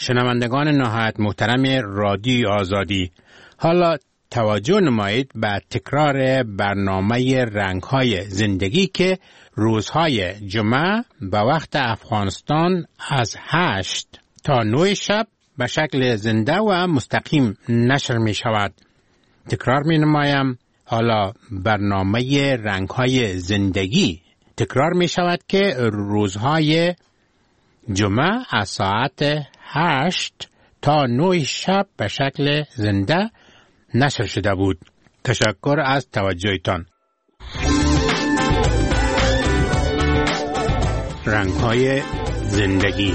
شنوندگان نهایت محترم رادیو آزادی، حالا توجه نمایید به تکرار برنامه رنگ‌های زندگی که روزهای جمعه به وقت افغانستان از 8 تا 9 شب به شکل زنده و مستقیم نشر می شود. تکرار می نمایم، حالا برنامه رنگ‌های زندگی تکرار می شود که روزهای جمعه از ساعت 8 تا 9 شب به شکل زنده نشر شده بود. تشکر از توجهتان. رنگ‌های زندگی.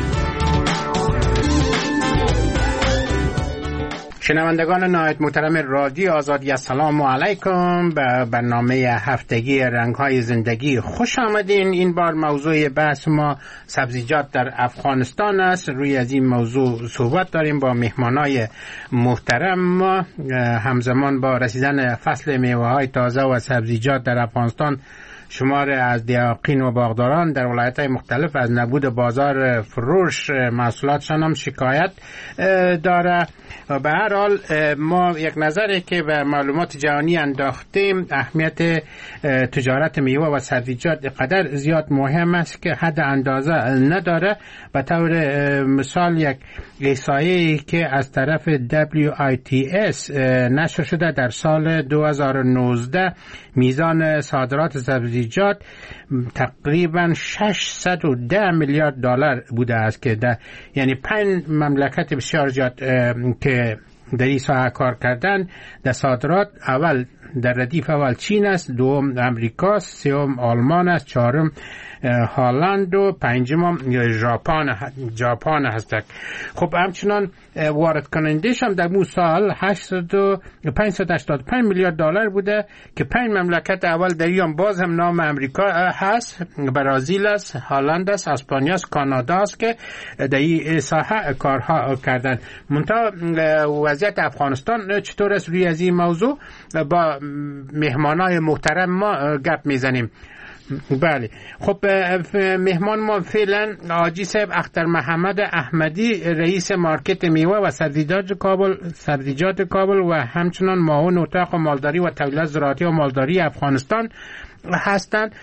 شنوندگان نهایت محترم رادیو آزادی، السلام علیکم. به برنامه هفتگی رنگ‌های زندگی خوش آمدین. این بار موضوع بحث ما سبزیجات در افغانستان است. روی از این موضوع صحبت داریم با مهمانای محترم ما. همزمان با رسیدن فصل میوه‌های تازه و سبزیجات در افغانستان، شمار از دیاقین و باغداران در ولایت‌های مختلف از نبود بازار فروش محصولاتشان هم شکایت داره. به هر حال ما یک نظری که به معلومات جهانی انداختیم، اهمیت تجارت میوه و سبزیجات قدر زیاد مهم است که حد اندازه نداره. به طور مثال یک احصایه‌ای که از طرف WITS نشر شده، در سال 2019 میزان صادرات سبزیجات تقریبا 610 میلیارد دلار بوده است که یعنی 5 مملکت بسیار زیاد که در این ساحه کار کردن در صادرات، اول در ردیف اول چین است، دوم امریکا، سوم آلمان است، چهارم هلند و پنجم ژاپن هست. خب همچنان وارد کنندش هم در مو سال 585 میلیارد دلار بوده که 5 مملکت اول در این باز هم نام امریکا هست، برزیل است، هلند است، اسپانیا است، کانادا است که در این ساحه کارها کردن. منتها وضعیت افغانستان چطور است؟ روی از این موضوع با مهمانای محترم ما گپ میزنیم. بله، خب مهمان ما فعلا حاجی صاحب اختر محمد احمدی، رئیس مارکت میوه و سبزیجات کابل و همچنان معاون اتاق مالداری و تولیدات زراعتی و مالداری افغانستان هستند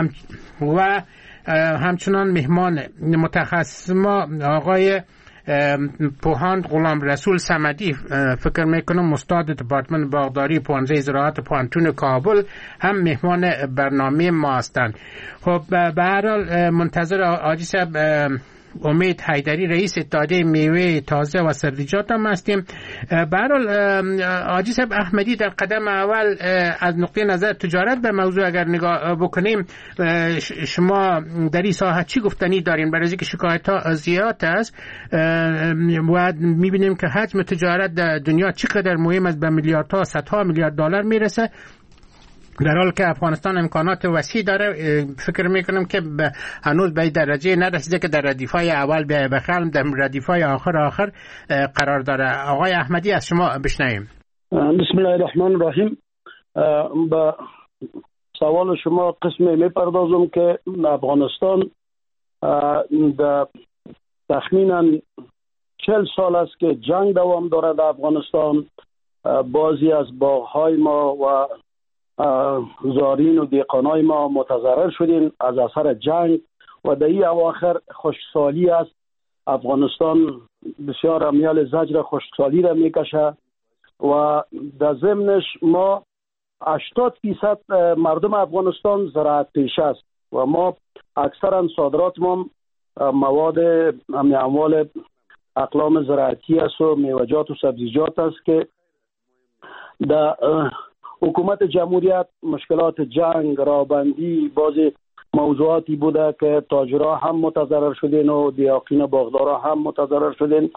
و همچنان مهمان متخصص ما آقای پوهاند غلام رسول صمدی، فکر میکنم استاد دپارتمان باغداری پوهنځی زراعت پوهنتون کابل، هم مهمان برنامه ما هستند. خب به هر حال منتظر حاجی صاحب امید حیدری، رئیس اتحادیه میوه تازه و سبزیجات هم هستیم. به هر حال حاجی صاحب احمدی، در قدم اول از نقطه نظر تجارت به موضوع اگر نگاه بکنیم، شما در این ساحه چی گفتنی دارین؟ برای اینکه شکایت ها زیاد است و میبینیم که حجم تجارت در دنیا چقدر مهم است، به میلیاردها صدها میلیارد دلار میرسه، در حال که افغانستان امکانات وسیع داره. فکر میکنم که هنوز به درجه نرسیده که در ردیفای اول بخرم، در ردیفای آخر قرار داره. آقای احمدی از شما بشنویم. بسم الله الرحمن الرحیم. با سوال شما قسمی میپردازم که افغانستان در تخمینا 40 سال است که جنگ دوام داره در افغانستان. بعضی از باغ‌های ما و زارین و دیقانای ما متضرر شدین از اثر جنگ و در این اواخر خشکسالی است. افغانستان بسیار امیال زجر خشکسالی را میکشه و در ضمنش ما 80% مردم افغانستان زراعت پیش است و ما اکثرا صادرات ما مواد اموال اقلام زراعتی است و میوه‌جات و سبزیجات است که در حکومت جمهوریت مشکلات جنگ، رابندی، بعضی موضوعاتی بوده که تاجرها هم متضرر شدین و دیاقین باغدارا هم متضرر شدین.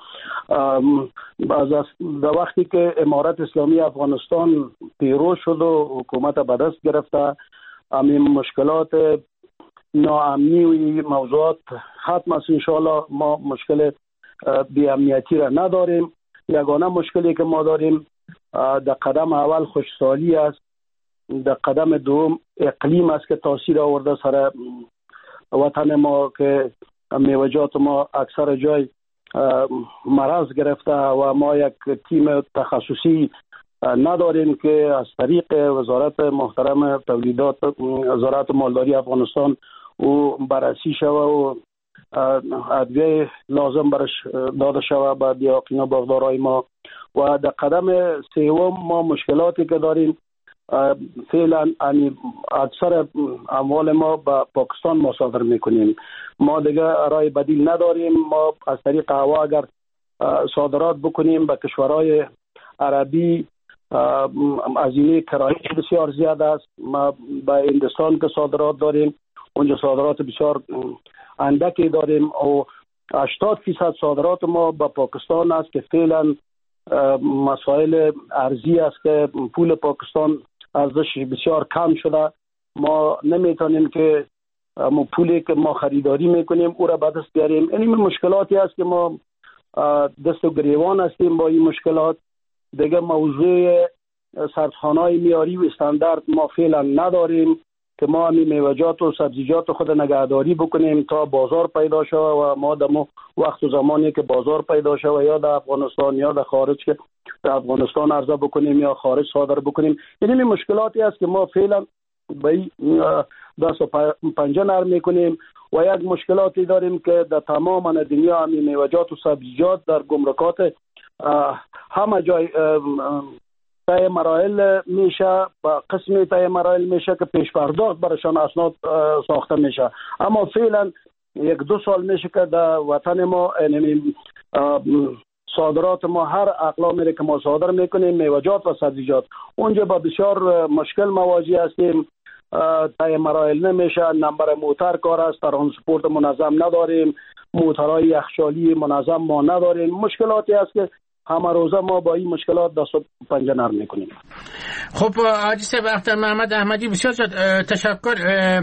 در وقتی که امارت اسلامی افغانستان پیروز شد و حکومت به دست گرفته، همین مشکلات ناامنی و موضوعات ختم است. انشاءالله ما مشکل بی‌امنیتی را نداریم. یگانه مشکلی که ما داریم در قدم اول خشکسالی است، در قدم دوم اقلیم است که تاثیر آورده سر وطن ما که میوه‌جات ما اکثر جای مرض گرفته و ما یک تیم تخصصی نداریم که از طریق وزارت محترم تولیدات وزارت مالداری افغانستان او بررسی شوه و ادویه لازم برش داده شوه به دیاقین باغدارای ما. و در قدم سوم ما مشکلاتی که داریم فعلا اکثر اموال ما به پاکستان مصادر میکنیم. ما دیگه راه بدیل نداریم. ما از طریق هوا اگر صادرات بکنیم به کشورهای عربی هزینه کرایه بسیار زیاد است. ما به هندوستان که صادرات داریم اونجا صادرات بسیار اندکی داریم و 80% صادرات ما به پاکستان است که فعلا مسائل ارزی است که پول پاکستان ارزش بسیار کم شده. ما نمیتونیم که پولی که ما خریداری میکنیم او را به دست بیاریم. این مشکلاتی است که ما دست و گریوان هستیم با این مشکلات. دیگه موضوع سردخانه‌های معیاری و استاندارد ما فعلا نداریم که ما همین میوه‌جات و سبزیجات خود نگهداری بکنیم تا بازار پیدا شود و ما در وقت و زمانی که بازار پیدا شود یا در افغانستان یا در خارج که در افغانستان عرضه بکنیم یا خارج صادر بکنیم. این مشکلاتی است که ما فعلا به دست و پنجه نرم میکنیم. و یک مشکلاتی داریم که در تمام دنیا همین میوه‌جات و سبزیجات در گمرکات همه جای تای مراحل میشه با قسمی تای مراحل میشه که پیش پرداخت برشان اسناد ساخته میشه. اما فعلا 1-2 سال میشه که در وطن ما صادرات ما هر اقلامی که ما صادر میکنیم میوه‌جات و سبزیجات اونجا با بسیار مشکل مواجه هستیم. تای مراحل نمیشه، نمبر موتر کار است، ترانسپورت منظم نداریم، موترهای یخچالی منظم ما نداریم. مشکلاتی است که همه روزه ما با این مشکلات دست و پنجه نرم میکنیم. خب حاجی صاحب اختر محمد احمدی بسیار تشکر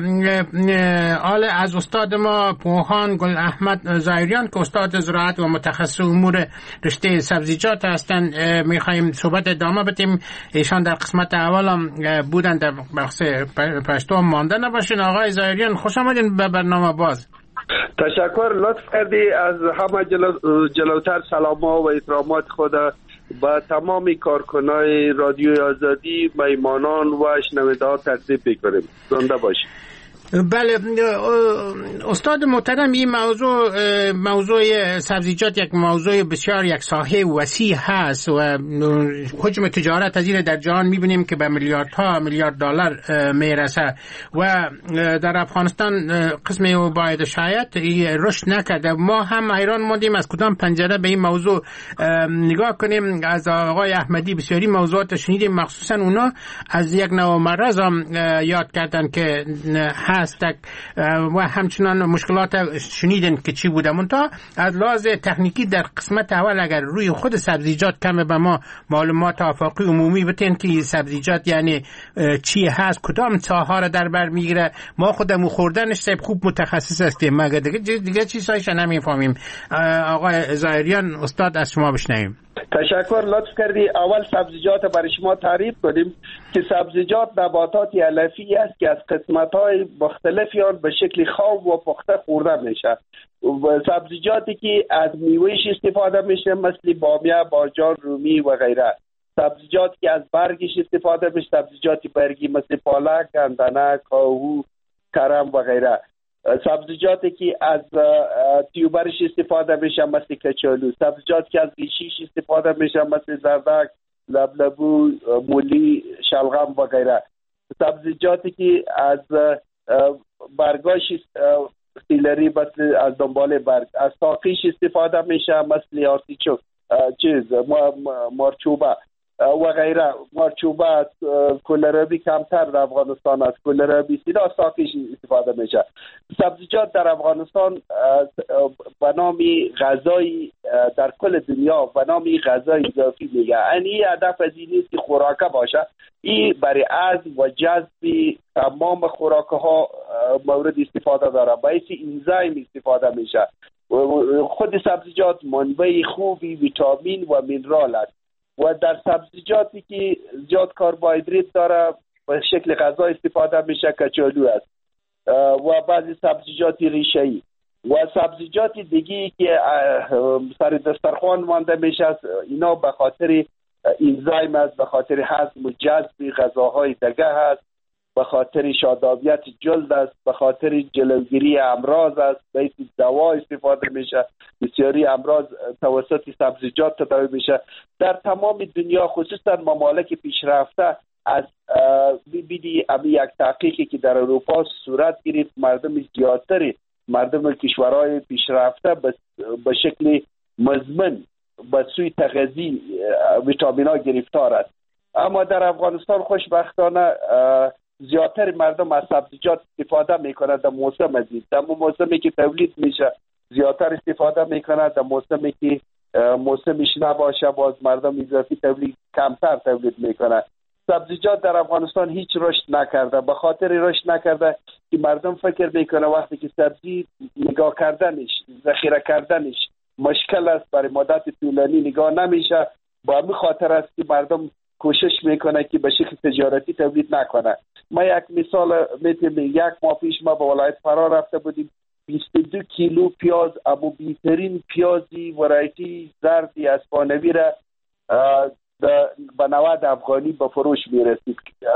از استاد ما پوهان گل احمد ظاهریان که استاد زراعت و متخصص امور رشته سبزیجات هستند. میخوایم صحبت ادامه بدیم. ایشان در قسمت اول هم بودن در بخش پشتو مانده نباشین. آقای ظاهریان خوش آمدین به برنامه باز. تشکر، لطف کردی. از همه جلوتر سلام‌ها و احترامات خود به تمام کارکنای رادیوی آزادی، میهمانان و شنونده‌ها تقدیم می‌کنیم. زنده باشید. بله استاد محترم، این موضوع سبزیجات یک موضوع بسیار یک ساحه وسیع هست و حجم تجارت از این در جهان میبینیم که به میلیارد دلار میرسه و در افغانستان قسم باید شاید رشد نکرده. ما هم حیران موندیم از کدام پنجره به این موضوع نگاه کنیم. از آقای احمدی بسیاری موضوعات شنیدیم، مخصوصا اونا از یک نوع مرض هم یاد کردن که هست و همچنان مشکلات شنیدن که چی بوده. منتها از لحاظ تکنیکی در قسمت اول اگر روی خود سبزیجات کم به ما معلومات آفاقی عمومی بتین که سبزیجات یعنی چی هست، کدام ساحه را در بر میگیره. ما خودمون خوردنش خوب متخصص هستیم مگر دیگه چیزایش نمیفهمیم. آقای ظاهریان استاد از شما بشنویم. تشکر، لطف کردی. اول سبزیجات برای شما تعریف کنیم که سبزیجات نباتاتی علفی است که از قسمت‌های مختلفی آن به شکل خام و پخته خورده میشه. سبزیجاتی که از میوهش استفاده میشه مثل بامیه، بارجان، رومی و غیره. سبزیجاتی که از برگش استفاده میشه، سبزیجاتی برگی مثل پالک، گندنه، کاهو، کرم و غیره. سبزیجاتی که از تیوبرش استفاده میشه مثل کچالو. سبزیجاتی که از ریشیش استفاده میشه مثل زردک، لبلبو، مولی، شلغم و غیره. سبزیجاتی که از برگاش سیلری مثل از دنبال برگ، از ساقیش استفاده میشه مثل آرتیچوک، مارچوبه و غیره. مارچوبه کلرابی کمتر در افغانستان است، کلرابی سینا ساقیش استفاده میشه. سبزیجات در افغانستان به نام غذای در کل دنیا به نام غذای اضافی میگه. این هدف از این نیست که خوراکه باشه، این برای هضم و جذب تمام خوراکه ها مورد استفاده داره، باعث انزایم استفاده میشه. خود سبزیجات منبع خوبی ویتامین و مینرال است و در سبزیجاتی که زیاد کربوهیدرات داره به شکل غذا استفاده میشه کچالو است و بعضی سبزیجات ریشه‌ای. و سبزیجات دیگه که سر دسترخوان مانده میشه اینا به خاطر انزایم است، به خاطر هضم و جذب غذاهای دیگه هست، به خاطر شادابیت جلد است، به خاطر جلوگیری امراض است، به دوا استفاده میشه. بسیاری امراض توسط سبزیجات تداوی میشه در تمام دنیا، خصوصا ممالک پیشرفته. از بیدی یک تحقیقی که در اروپا صورت گرفت، مردم زیادتری، مردم کشورهای پیشرفته به شکل مزمن به سوی تغذیه ویتامین‌ها گرفتار است. اما در افغانستان خوشبختانه زیادتر مردم از سبزیجات استفاده میکنند. در موسم ازید، در موسمی که تولید میشه زیادتر استفاده میکنند، در موسمی که موسمش نباشه باز مردم اضافی تولید کمتر تولید میکنند. سبزیجات در افغانستان هیچ رشد نکرده، به خاطر رشد نکرده که مردم فکر میکنه وقتی که سبزی نگاه کردنش، ذخیره کردنش مشکل است، برای مدت طولانی نگاه نمیشه. با همین خاطر است که مردم کوشش میکنه که به شکل تجارتی تولید نکنه. ما یک مثال میتونم، یک ماه پیش ما به ولایت فرا رفته بودیم، 22 کیلو پیاز، ابو بهترین پیازی ورایتی زردی اسپانوی را به 90 افغانی به فروش میرسید.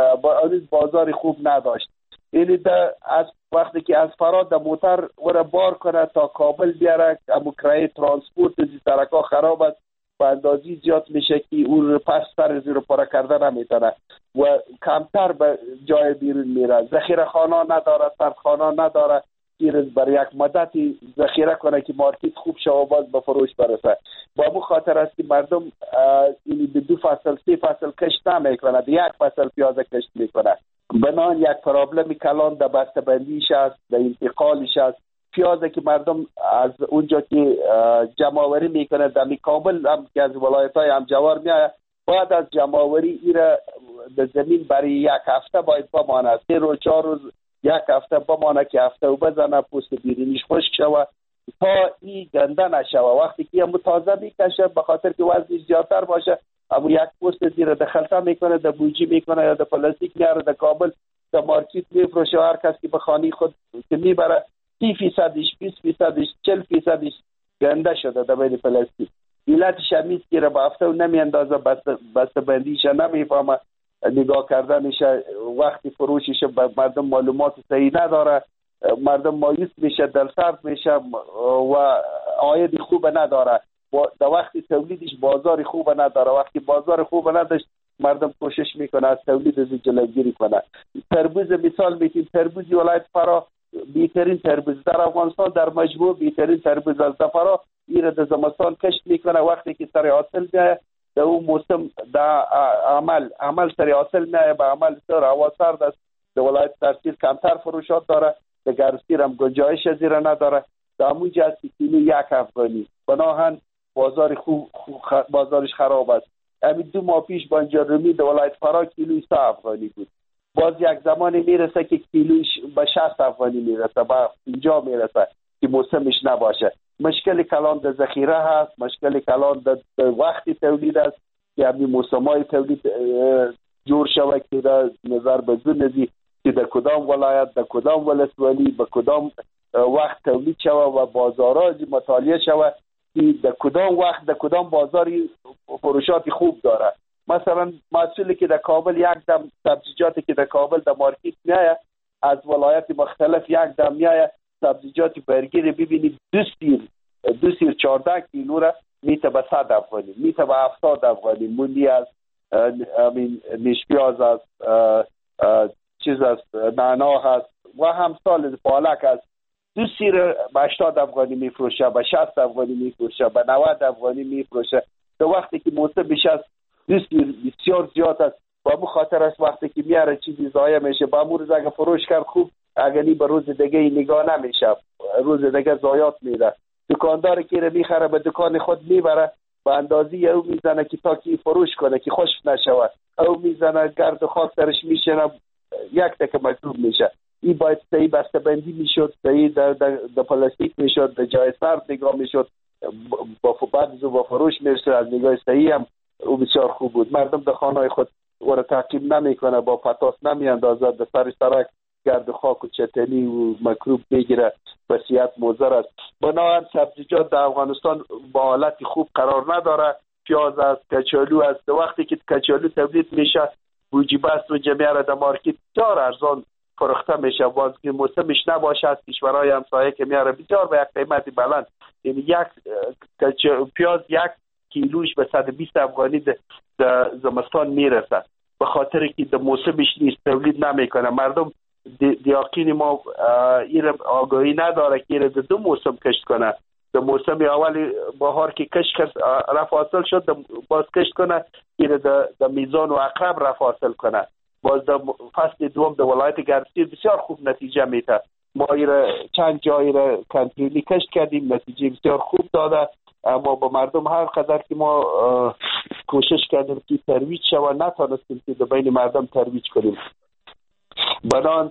بازار خوب نداشت. یعنی از وقتی که از فراد در موتر ور بار کنه تا کابل بیاره، امو کرایه ترانسپورت از سرکا خراب است، به اندازی زیاد میشه که اون پس سر زیر پاره کرده نمیتونه و کمتر به جای بیرون میره. ذخیره خانه نداره، سردخانه نداره که برای یک مدتی ذخیره کنه که مارکت خوب شه و باز به فروش برسه. با همون خاطر است که مردم این 2 فصل 3 فصل کشت نمیکنه، یک فصل پیاز کشت میکنه. بنان یک پرابلم کلان در بسته‌بندیش است، در انتقالش است. پیازه که مردم از اونجا که جمع‌آوری میکنه در کابل هم که از ولایت‌های همجوار میاد، بعد از جمع‌آوری ایره به زمین برای یک هفته باید بمانه، 3 روز 4 روز یک هفته بمانه که هفته و بزنه، پوست بیرونیش خشک شوه تا این گنده نشوه. وقتی که تازه میکشه به خاطر که وزنش زیادتر باشه، اما یک پوست زیر دخلته میکنه، در بوجی میکنه یا در پلاستیک میاره، در کابل در مارکت میفروشه. هر کس که به خانه خود که میبره 30%، 20%، 40% گنده شده در بین پلاستیک. علتش همیست که را به هفته و نمیاندازه، بسته‌بندیش نمیفهمه، نگاه کردنش وقتی فروشش به مردم معلومات صحیح نداره، مردم مایوس میشه، دلسرد میشه و عاید خوب نداره. در وقتی تولیدش بازار خوب نداره، وقتی بازار خوب نداشت مردم کوشش میکنه از تولید از جلوگیری کنه. تربوز مثال میگیم، تربوز ولایت فرا بهترین تربوز در افغانستان، در مجموع بهترین تربوز از فرا ایره در زمستان کشت میکنه. وقتی که سر حاصل میاد در اون موسم در عمل سر حاصل میاد، به عمل سر هوا سرد است، در ولایت سرسیر کمتر فروشات داره، در گرمسیر هم گنجایش زیره نداره. در همونجا است که کیلو 1 افغانی، بناهن بازار بازارش خراب است. همین 2 ماه پیش بانجارومی در ولایت فرا کیلو 3 افغانی بود. باز یک زمانی میرسه که کیلوش به 60 افغانی میرسه، به اینجا میرسه که موسمش نباشه. مشکل کلان در ذخیره هست، مشکل کلان در وقتی تولید است که همین موسمای تولید جور شود که در نظر به زندگی که در کدام ولایت، در کدام ولسوالی، به کدام وقت تولید شود و بازارها مطالعه شود که در کدام وقت در کدام بازاری فروشات خوب داره. مثلا محصولی که در کابل یک دم، سبزیجاتی که در کابل در مارکت میایه از ولایت مختلف یک دم میایه، سبزیجات برگیر ببینید 2 سیر 14 کیلو را میته به 100 افغانی، میته به 70 افغانی. مولی است، نیش پیاز است، چیز است، نعنا هست و همسال پالک است. 2 سیر به 80 افغانی میفروشه، به 60 افغانی میفروشه، به 90 افغانی میفروشه. در وقتی که موسم بیش از 2 سیر بسیار زیاد است، با همون خاطر است وقتی که میاره چیزی ضایع میشه. با همون روز اگه فروش کرد خوب، اگه نی به روز دیگه نگاه نمیشه، روز دیگه ضایعات میره. دکانداری که میخره به دکان خود میبره، به اندازه او میزنه که تا کی فروش کنه که خشک نشود، او میزنه گرد و خاک سرش میشینه، یک تک مکروب میشه. این باید صحیح بسته‌بندی میشد، صحیح در پلاستیک میشد، در جای سرد نگاه میشد، بعد با فروش میرسه از نگاه صحیح هم او بسیار خوب بود. مردم در خانه خود او را تعقیب نمیکنه، با پتاس نمیاندازه، در سر سرک گرد و خاک و چتنی و مکروب میگیره. وضعیت مضر است. بنابراین سبزیجات در افغانستان با حالت خوب قرار نداره. پیاز است، کچالو است. وقتی که کچالو تولید میشه بوجیبه است و جمعه را در مارکت بسیار ارزان فروخته میشه. باز که موسمش نباشه از کشورهای همسایه که میاره بسیار به یک قیمت بلند، یعنی یک پیاز یک کیلوش به 120 افغانی در زمستان میرسه، به خاطر که در موسمش نیست، تولید نمیکنه. مردم دیاقین ما این آگاهی نداره که این دو موسم کشت کنه. در موسم اول بهار که کشت رفع حاصل شد، باز کشت کنه، این در میزان و عقرب رفع حاصل کنه. باز در فصل دوم در ولایت گرمسیر بسیار خوب نتیجه میده. ما چند جایی را کنترلی کشت کردیم، نتیجه بسیار خوب داده. اما با مردم هر قدر که ما کوشش کردیم که ترویج شود، نتونستیم که در بین مردم ترویج کنیم. بنان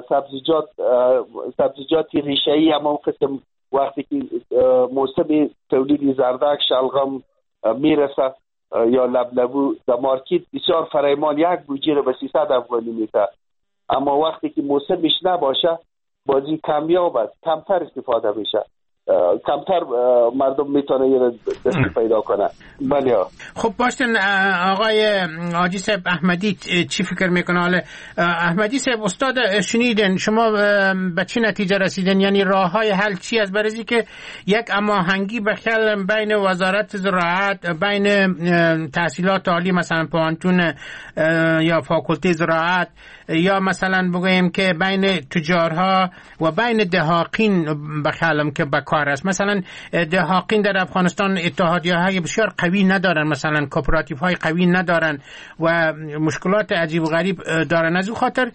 سبزیجات ریشه‌ای هم قسم وقتی که موسم تولید زردک، شلغم میرسه یا لبلبو در مارکت بسیار فرایمان یک بوجه رو به 300 افغانی میده. اما وقتی که موسمش نباشه بازی کمیاب است، کمتر استفاده میشه، کمتر مردم میتونه یه دستی پیدا کنه. بله. خب باشتن آقای حاجی صاحب احمدی چی فکر میکنه؟ حالا احمدی صاحب استاد شنیدن، شما به چی نتیجه رسیدن؟ یعنی راه های حل چی است برای که یک هماهنگی بخل بین وزارت زراعت، بین تحصیلات عالی مثلا پوانتون یا فاکولته زراعت، یا مثلا بگوییم که بین تجارها و بین دهاقین بخلم که بکار است؟ مثلا دهاقین در افغانستان اتحادیه های بسیار قوی ندارن، مثلا کوپراتیو های قوی ندارن و مشکلات عجیب و غریب دارن. از اون خاطر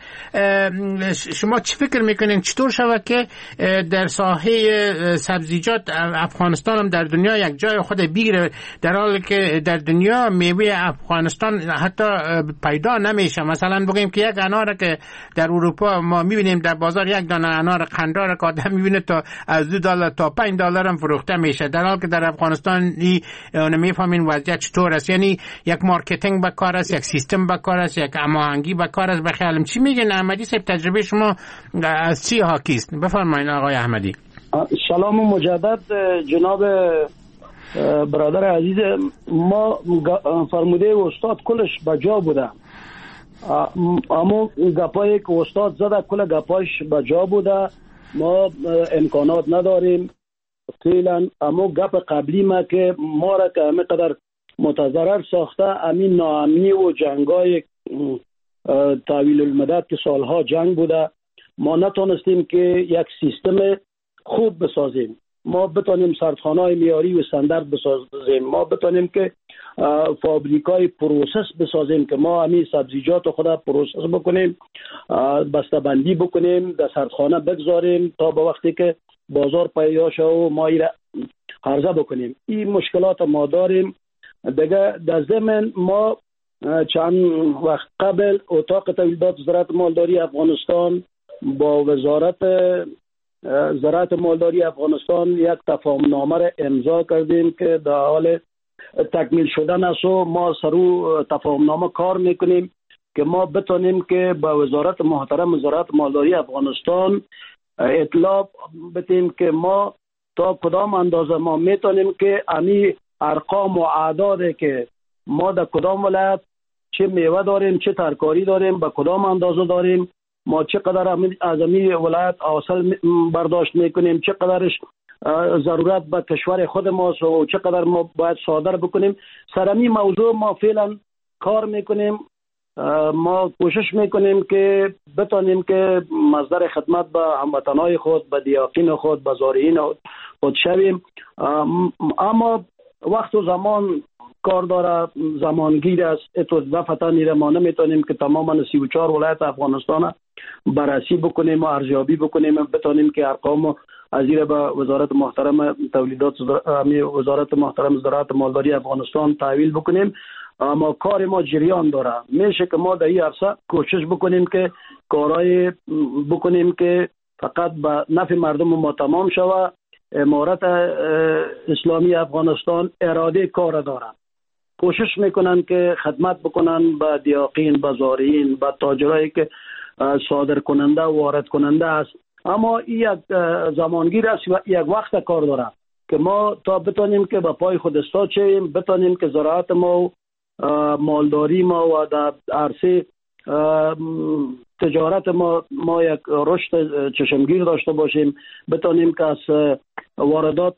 شما چی فکر میکنین چطور شود که در ساحه سبزیجات افغانستان هم در دنیا یک جای خود بگیره، در حالی که در دنیا میوه افغانستان حتی پیدا نمیشه؟ مثلا بگیم که یک انار که در اروپا ما میبینیم در بازار یک دانه انار قندار که آدم میبینه تا از $2 تا $5 هم فروخته میشه، در حالی که در افغانستان نمیفهمین وضعیت چطور است. یعنی یک مارکتینگ به کار است، یک سیستم به کار است، یک هماهنگی به کار است. بخیالم چی میگن احمدی صاحب؟ تجربه شما از چی حاکی است؟ بفرمایید آقای احمدی. سلام مجدد جناب برادر عزیز. ما فرموده استاد کلش بجا بوده، اما گپایی که استاد زده کل گپایش بجا بوده. ما امکانات نداریم فعلا، اما گپ قبلی ما که ما را که همه قدر متضرر ساخته، امین ناامنی و جنگای طویل المدت که سالها جنگ بوده، ما نتونستیم که یک سیستم خوب بسازیم. ما بتونیم سردخانه‌های معیاری و استاندارد بسازیم، ما بتونیم که فابریکای پروسس بسازیم که ما همین سبزیجات خود پروسس بکنیم، بسته‌بندی بکنیم، در سردخانه بگذاریم تا به وقتی که بازار پیدا شه و ما ایره عرضه بکنیم. این مشکلات ما داریم. دیگه در ضمن ما چند وقت قبل اتاق تولیدات زراعت مالداری افغانستان با وزارت زراعت مالداری افغانستان یک تفاهمنامه را امضا کردیم که در حال تکمیل شدن است و ما سرو تفاهمنامه کار میکنیم که ما بتونیم که با وزارت محترم زراعت مالداری افغانستان اطلاع بدیم که ما تا کدام اندازه ما میتونیم که امی ارقام و اعداد که ما در کدام ولایت چه میوه داریم، چه ترکاری داریم، به کدام اندازه داریم، ما چقدر از امی ولایت حاصل برداشت میکنیم، چقدرش ضرورت به کشور خود ماست و چقدر ما باید صادر بکنیم. سرمی موضوع ما فعلا کار میکنیم. ما کوشش میکنیم که بتانیم که مصدر خدمت به هموطنهای خود، به دیاقین خود، به زارعین خود شویم. اما وقت و زمان کار داره، زمانگیر است. اتو دفعتا نیره ما نمیتونیم که تماما 34 ولایت افغانستان بررسی بکنیم و ارزیابی بکنیم، بتانیم که ارقام از زیر به وزارت محترم تولیدات وزارت محترم زراعت مالداری افغانستان تحویل بکنیم. اما کار ما جریان داره. میشه که ما در این عرصه کوشش بکنیم که کارهای بکنیم که فقط به نفع مردم ما تمام شود. امارت اسلامی افغانستان اراده کار داره، کوشش میکنن که خدمت بکنن به دیاقین، به زارعین، به تاجرایی که صادر کننده و وارد کننده است. اما این یک زمانگیر است و یک وقت کار داره که ما تا بتونیم که به پای خود استاد بتونیم که زراعت ما، مالداری ما و در عرصه تجارت ما یک رشد چشمگیر داشته باشیم، بتونیم که از واردات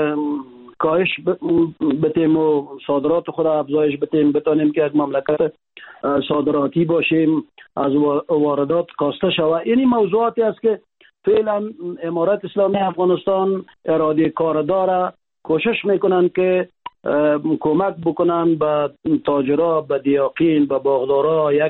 کاهش بتیم و صادرات خود افزایش بتیم، بتونیم که یک مملکت صادراتی باشیم، از واردات کاسته شود. این موضوعاتی است که فعلا امارت اسلامی افغانستان اراده کار داره، کوشش میکنن که کمک بکنن به تاجرها، به دیاقین، به باغدارا، یک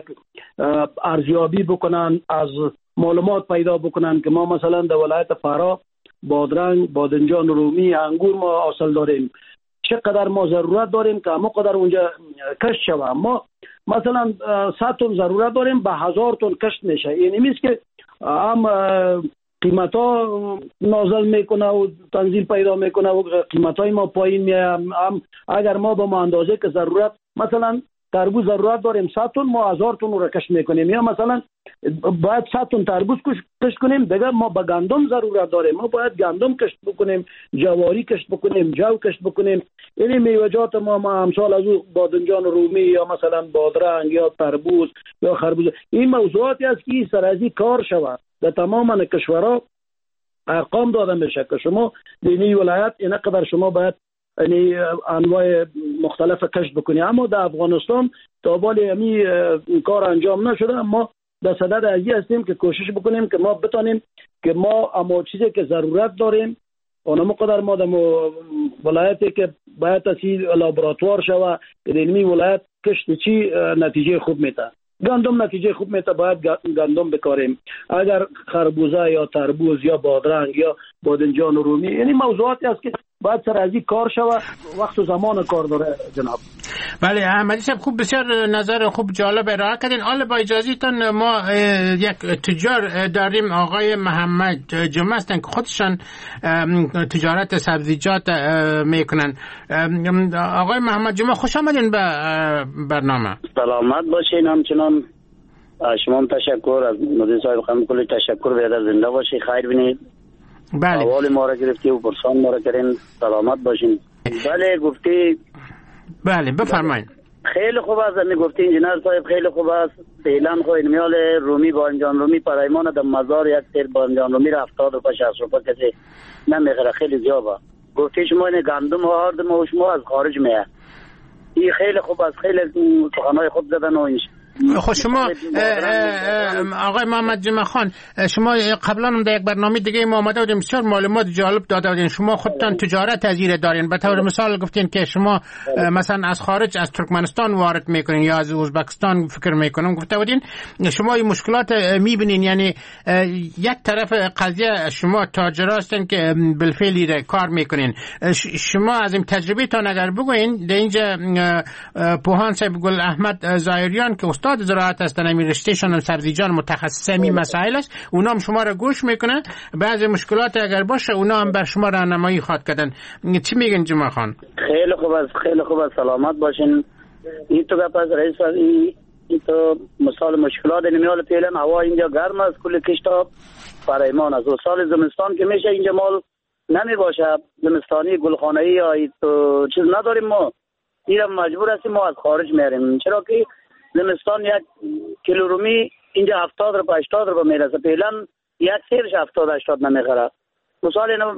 ارزیابی بکنن، از معلومات پیدا بکنن که ما مثلا در ولایت فرا بادرنگ، بادنجان رومی، انگور ما حاصل داریم، چقدر ما ضرورت داریم که همه قدر اونجا کشت شود. ما مثلا 100 تن ضرورت داریم، به 1000 تن کشت میشه. یعنی میست که هم قیمت ها نازل میکنه و تنزیل پیدا میکنه و قیمت های ما پایین میاد. هم اگر ما به اندازه که ضرورت، مثلا تربوز ضرورت داریم 100 تن، ما 1000 تن رو کشت میکنیم، یا مثلا باید 100 تن تربوز کشت کنیم، دیگه ما به گندم ضرورت داریم، ما باید گندم کشت بکنیم، جواری کشت بکنیم، جو کشت بکنیم. این میوه‌جات ما امثال از بادنجان رومی یا مثلا بادرنگ یا تربوز یا خربوزه، این موضوعاتی است که سرازی کار شود در تمام کشورها ارقام داده میشه که شما در این ولایت اینقدر شما باید یعنی انواع مختلف کشت بکنی. اما در افغانستان تا بالی همی کار انجام نشده. ما در صدد ازی هستیم که کوشش بکنیم که ما بتانیم که ما اما چیزی که ضرورت داریم اونم قدر ما در ولایتی که باید تسی لابراتوار شوه که در این ولایت کشت چی نتیجه خوب میده، گندم نتیجه خوب میده، باید گندم بکاریم. اگر خربوزه یا تربوز یا بادرنگ یا بادنجان رومی، یعنی موضوعاتی است که باید سر از این کار شود، وقت و زمان کار داره جناب. بله احمدی صاحب، خوب بسیار نظر خوب جالب ارائه کردین. حالا با اجازهتون ما یک تجار داریم، آقای محمد جمعه هستن که خودشان تجارت سبزیجات میکنن. آقای محمد جمعه خوش آمدین به برنامه. سلامت باشین. همچنان شما هم تشکر، از مدیر صاحب خانم کلی تشکر، بیادر زنده باشی، خیر بینید. بله. اول ما را گرفتی و پرسان ما را کردین، سلامت باشین. بله گفتی. بله بفرمایید. خیلی خوب است گفتی انجینر صاحب، خیلی خوب است. فعلا خو این میال رومی بانجان رومی پرایمان در مزار یک تیر بانجان رومی را 70 روپیه 60 روپیه کسی نمیخره، خیلی زیاده. گفتی شما این گندم و آرد ما شما از خارج میاد، این خیلی خوب است. خیلی سخنهای خوب زدن و اینش. خب شما آقای محمد جمعه خان، شما قبلا هم در یک برنامه دیگه ما آمده بودیم، بسیار معلومات جالب داده بودین. شما خودتان تجارت از ایره دارین، به طور مثال گفتین که شما مثلا از خارج از ترکمنستان وارد میکنین یا از ازبکستان فکر میکنم گفته بودین. شما این مشکلات میبینین، یعنی یک طرف قضیه شما تاجر هستین که بالفعل ایره کار میکنین. شما از این تجربه تان اگر بگوین، در اینجا پوهان صاحب گل احمد ظاهریان که استاد زراعت هستن، همین رشتهشون هم سبزیجات متخصص همین مسائل است، اونا هم شما را گوش میکنن، بعضی مشکلات اگر باشه اونا هم بر شما راهنمایی خواهد کردن. چی میگن جمعه خان؟ خیلی خوب است، خیلی خوب است، سلامت باشین. این تو گپ از رئیس این تو مثال مشکلات نمیال پیلن. هوا اینجا گرم است، کل کشتا فرایمان است. و سال زمستان که میشه اینجا مال نمی باشه، زمستانی گلخانه‌ای یا تو چیز نداریم. ما ایران مجبور هستیم ما از خارج میاریم، چرا که زمستان یک کیلو رومی اینجا 70 روپیه 80 روپیه میرسه، فعلا یک سیرش 70 80 نمیخره. مثال اینا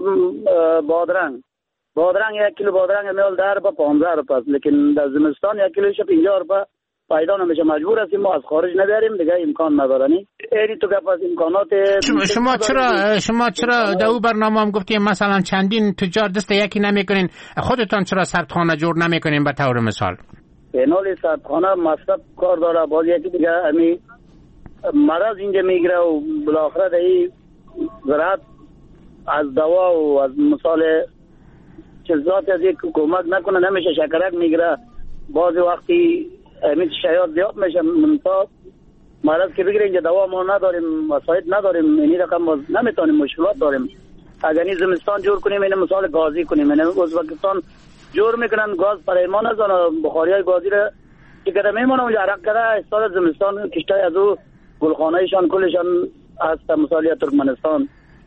بادرنگ یک کیلو بادرنگ میال 10 روپیه 15 روپیه، لیکن در زمستان یک کیلوش 50 روپیه پیدا نمیشه، مجبور هستیم ما از خارج نبریم، دیگه امکان ندارنی. ایری تو گپ از امکانات. شما چرا در اون برنامه هم گفتیم مثلا چندین تجار دست یکی نمیکنین، خودتان چرا سردخانه جور نمیکنین به طور مثال؟ پینال سردخانه مصرف کار داره، باز یکی دیگه امی مرض اینجا میگیره و بالاخره دهی زراعت از دوا و از مثال چیزات از یک کمک نکنه نمیشه، شکرک میگیره، بعض وقتی امی شیاد زیاد میشه، منطقه مرض که بگیره اینجا دوا ما نداریم، وسایل نداریم، اینی رقم نمیتونیم، مشکلات داریم. اگر این زمستان جور کنیم، این مثال گازی کنیم، این ازبکستان جور میکنن گاز برای ما نزنه، بخاری های گازی را که کده میمونه اونجا عرق کده استاد زمستان کشتای از او گلخانه ایشان کلشان هست، مثالی ترکمنستان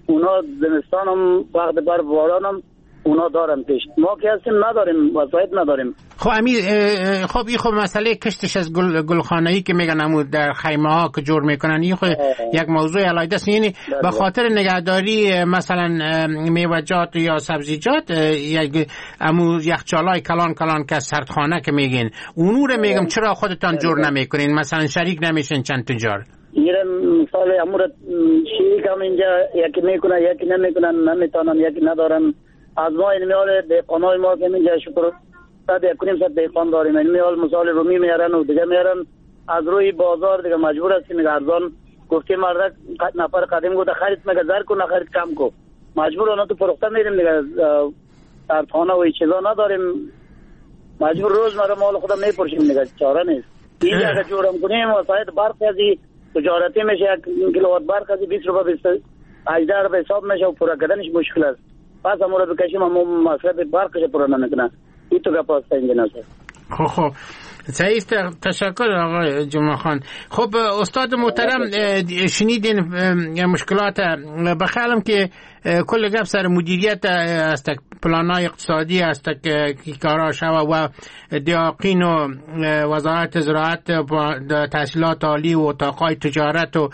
اونا زمستان هم وقت باران هم اونا دارن کشت. ما که هستیم نداریم، وسایل نداریم. خب این خب مسئله کشتش از گلخانه‌ای که میگن همون در خیمه ها که جور میکنن، این خب یک موضوع علیحده است. یعنی به خاطر نگهداری مثلا میوه‌جات یا سبزیجات، یک یخچالای کلان که سردخانه که میگین، اونو رو میگم چرا خودتان جور نمیکنین؟ مثلا شریک نمیشین چند تجار؟ این مثال امور شریک هم اینجا یکی میکنه یکی نمیکنن، نمیتونن یکی ندارن. از ما این میال دیقانای ما که اینجا شکر 1.5 دیقان داریم. این میال مثال رومی میارن و دیگه میارن از روی بازار دیگه مجبور هستیم ارزان. گفتیم مرد نفر قدیم گفت خرید مگه زر کو نخرید کم کو، مجبور اونا تو فروخته میریم دیگه. در خانه و این چیزا نداریم، مجبور روزمره مال خودم میپرشیم دیگه، چاره نیست. اینجا اگه جورم کنیم وسایل برق ازی تجارتی میشه، 1 کیلووات برق ازی 20 روپیه 18 روپیه حساب میشه و پورا کردنش مشکل است. پس امور بکشیم همون مصرف برقش پورا نمیکنه. این تو گپاست اینجا نشه. خب سعید تشکر آقای جمعه خان. خب استاد محترم، شنیدین مشکلات بخیالم که کل گپ سر مدیریت است، پلان‌های اقتصادی است که کارا شوه و دیاقین و وزارت زراعت تحصیلات عالی و اتاقای تجارت و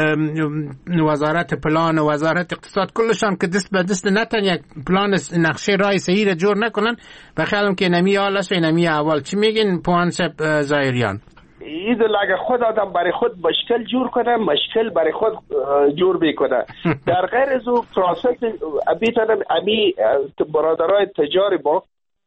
وزارت پلان و وزارت اقتصاد کلشان که دست به دست نتن یک پلان نقشه رای صحیح را جور نکنن. بخیالم که نمی حال است و نمی اول. چی میگین پوانسب زایریان؟ ایدل اگه خود آدم برای خود مشکل جور کنه، مشکل برای خود جور بکنه. در غیر از او پروسس امی برادرای تجاری با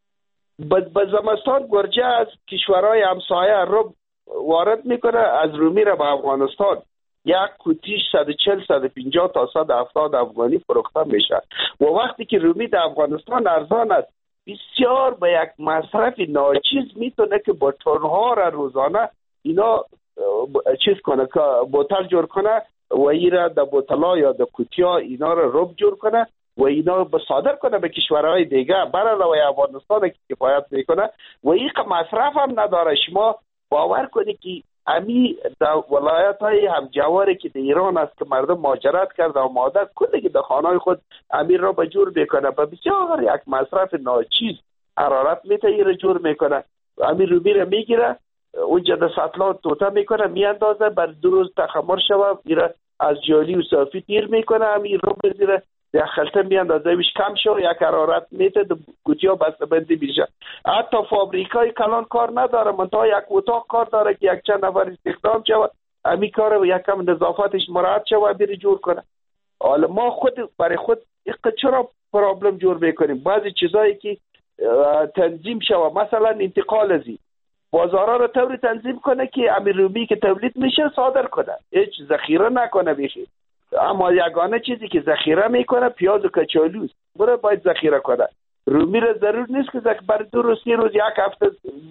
به زمستان گرجه از کشورهای همسایه رو وارد میکنه، از رومی را به افغانستان یک کوتیش 140-150 تا 170 افغانی فروخته میشه و وقتی که رومی در افغانستان ارزان است، بسیار به یک مصرف ناچیز میتونه که با تنها را روزانه اینا چیز کنه که بوتل جور کنه و اینا در بوتلا یا در کوتیا اینا را رب جور کنه و اینا به صادر کنه به کشورهای دیگه، برای افغانستان که کفایت میکنه و این که مصرف هم نداره. شما باور کنید که امی در ولایت های همجواری که در ایران است که مردم مهاجرت کرده و مادر کلی که در خانه خود امیر را به جور میکنه، به بسیار یک مصرف ناچیز حرارت میتایره جور میکنه. امیر رو میره میگیره اونجا در سطلات توته میکنه میاندازه، بر 2 روز تخمر شوه میره از جالی و صافی تیر میکنه، امیر رو بزیره در خلطه میاندازه ویش کم شو یک حرارت میته در گوتیا بسته بندی میشه. حتی فابریکای کلان کار نداره، منتها یک اتاق کار داره که یک چند نفر استخدام شوه امی کار یک کم نظافتش مراعات شوه بیره جور کنه. حالا ما خود برای خود چرا پرابلم جور میکنیم؟ بعضی چیزایی که تنظیم شوه، مثلا انتقال ازی بازارها رو طوری تنظیم کنه که امیر رومی که تولید میشه صادر کنه، هیچ ذخیره نکنه بیخی. اما یگانه چیزی که ذخیره میکنه پیاز و کچالوست، برای باید ذخیره کنه. رومی را ضرور نیست که بر 2 روز 3 روز 1 هفته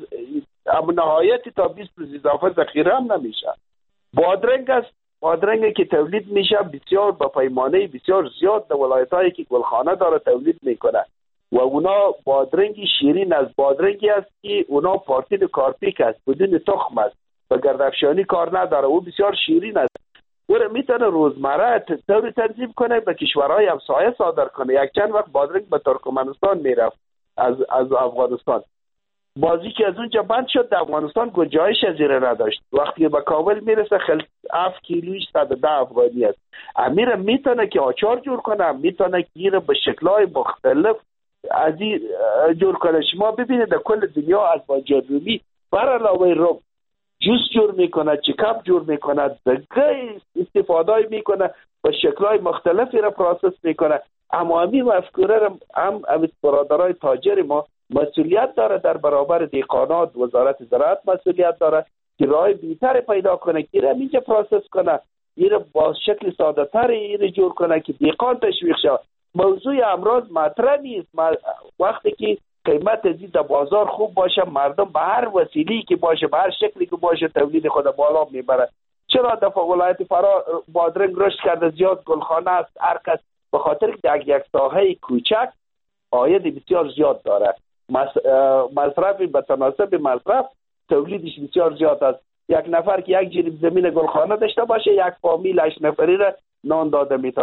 اما نهایتی تا 20 روز اضافه ذخیره هم نمیشه. بادرنگ است، بادرنگی که تولید میشه بسیار با پیمانه بسیار زیاد در ولایتایی که گلخانه داره تولید میکنه و اونا بادرنگی شیرین از بادرنگی است که اونا پارتین کارپیک است، بدون تخم است و گردافشانی کار نداره، او بسیار شیرین است. او را میتونه روزمره طوری تنظیم کنه به کشورهای همسایه صادر کنه. یک چند وقت بادرنگ به ترکمنستان میرفت از افغانستان، بازی که از اونجا بند شد در افغانستان گنجایش از ایره نداشت، وقتی به کابل میرسه 7 کیلویش 110 افغانی است. امیر میتونه که آچار جور کنه، میتونه که ایره به شکلهای مختلف از این جور کنه. شما ببینید در کل دنیا از بانجان رومی بر علاوه رب جوس جور میکنه، چکپ جور میکنه، دیگه استفاده میکنه، به شکلهای مختلفی را پروسس میکنه. اما همین مفکوره هم برادرای تاجر ما مسئولیت داره در برابر دیقانات، وزارت زراعت مسئولیت داره که راه بهتر پیدا کنه که را اینجا پروسس کنه، این با شکل ساده تر این جور کنه که دیقان تشویق شه. موضوع امراض مطرح نیست. وقتی که قیمت زی در بازار خوب باشه، مردم به هر وسیله‌ای که باشه، به هر شکلی که باشه تولید خود بالا میبره. چرا در ولایت فرا بادرنگ رشد کرده زیاد، گلخانه است، هر کس به خاطر که یک ساحه کوچک عاید بسیار زیاد داره، مصرف به تناسب مصرف تولیدش بسیار زیاد است. یک نفر که یک جریب زمین گلخانه داشته باشه، یک فامیل 8 نفری را نان داده میتونه.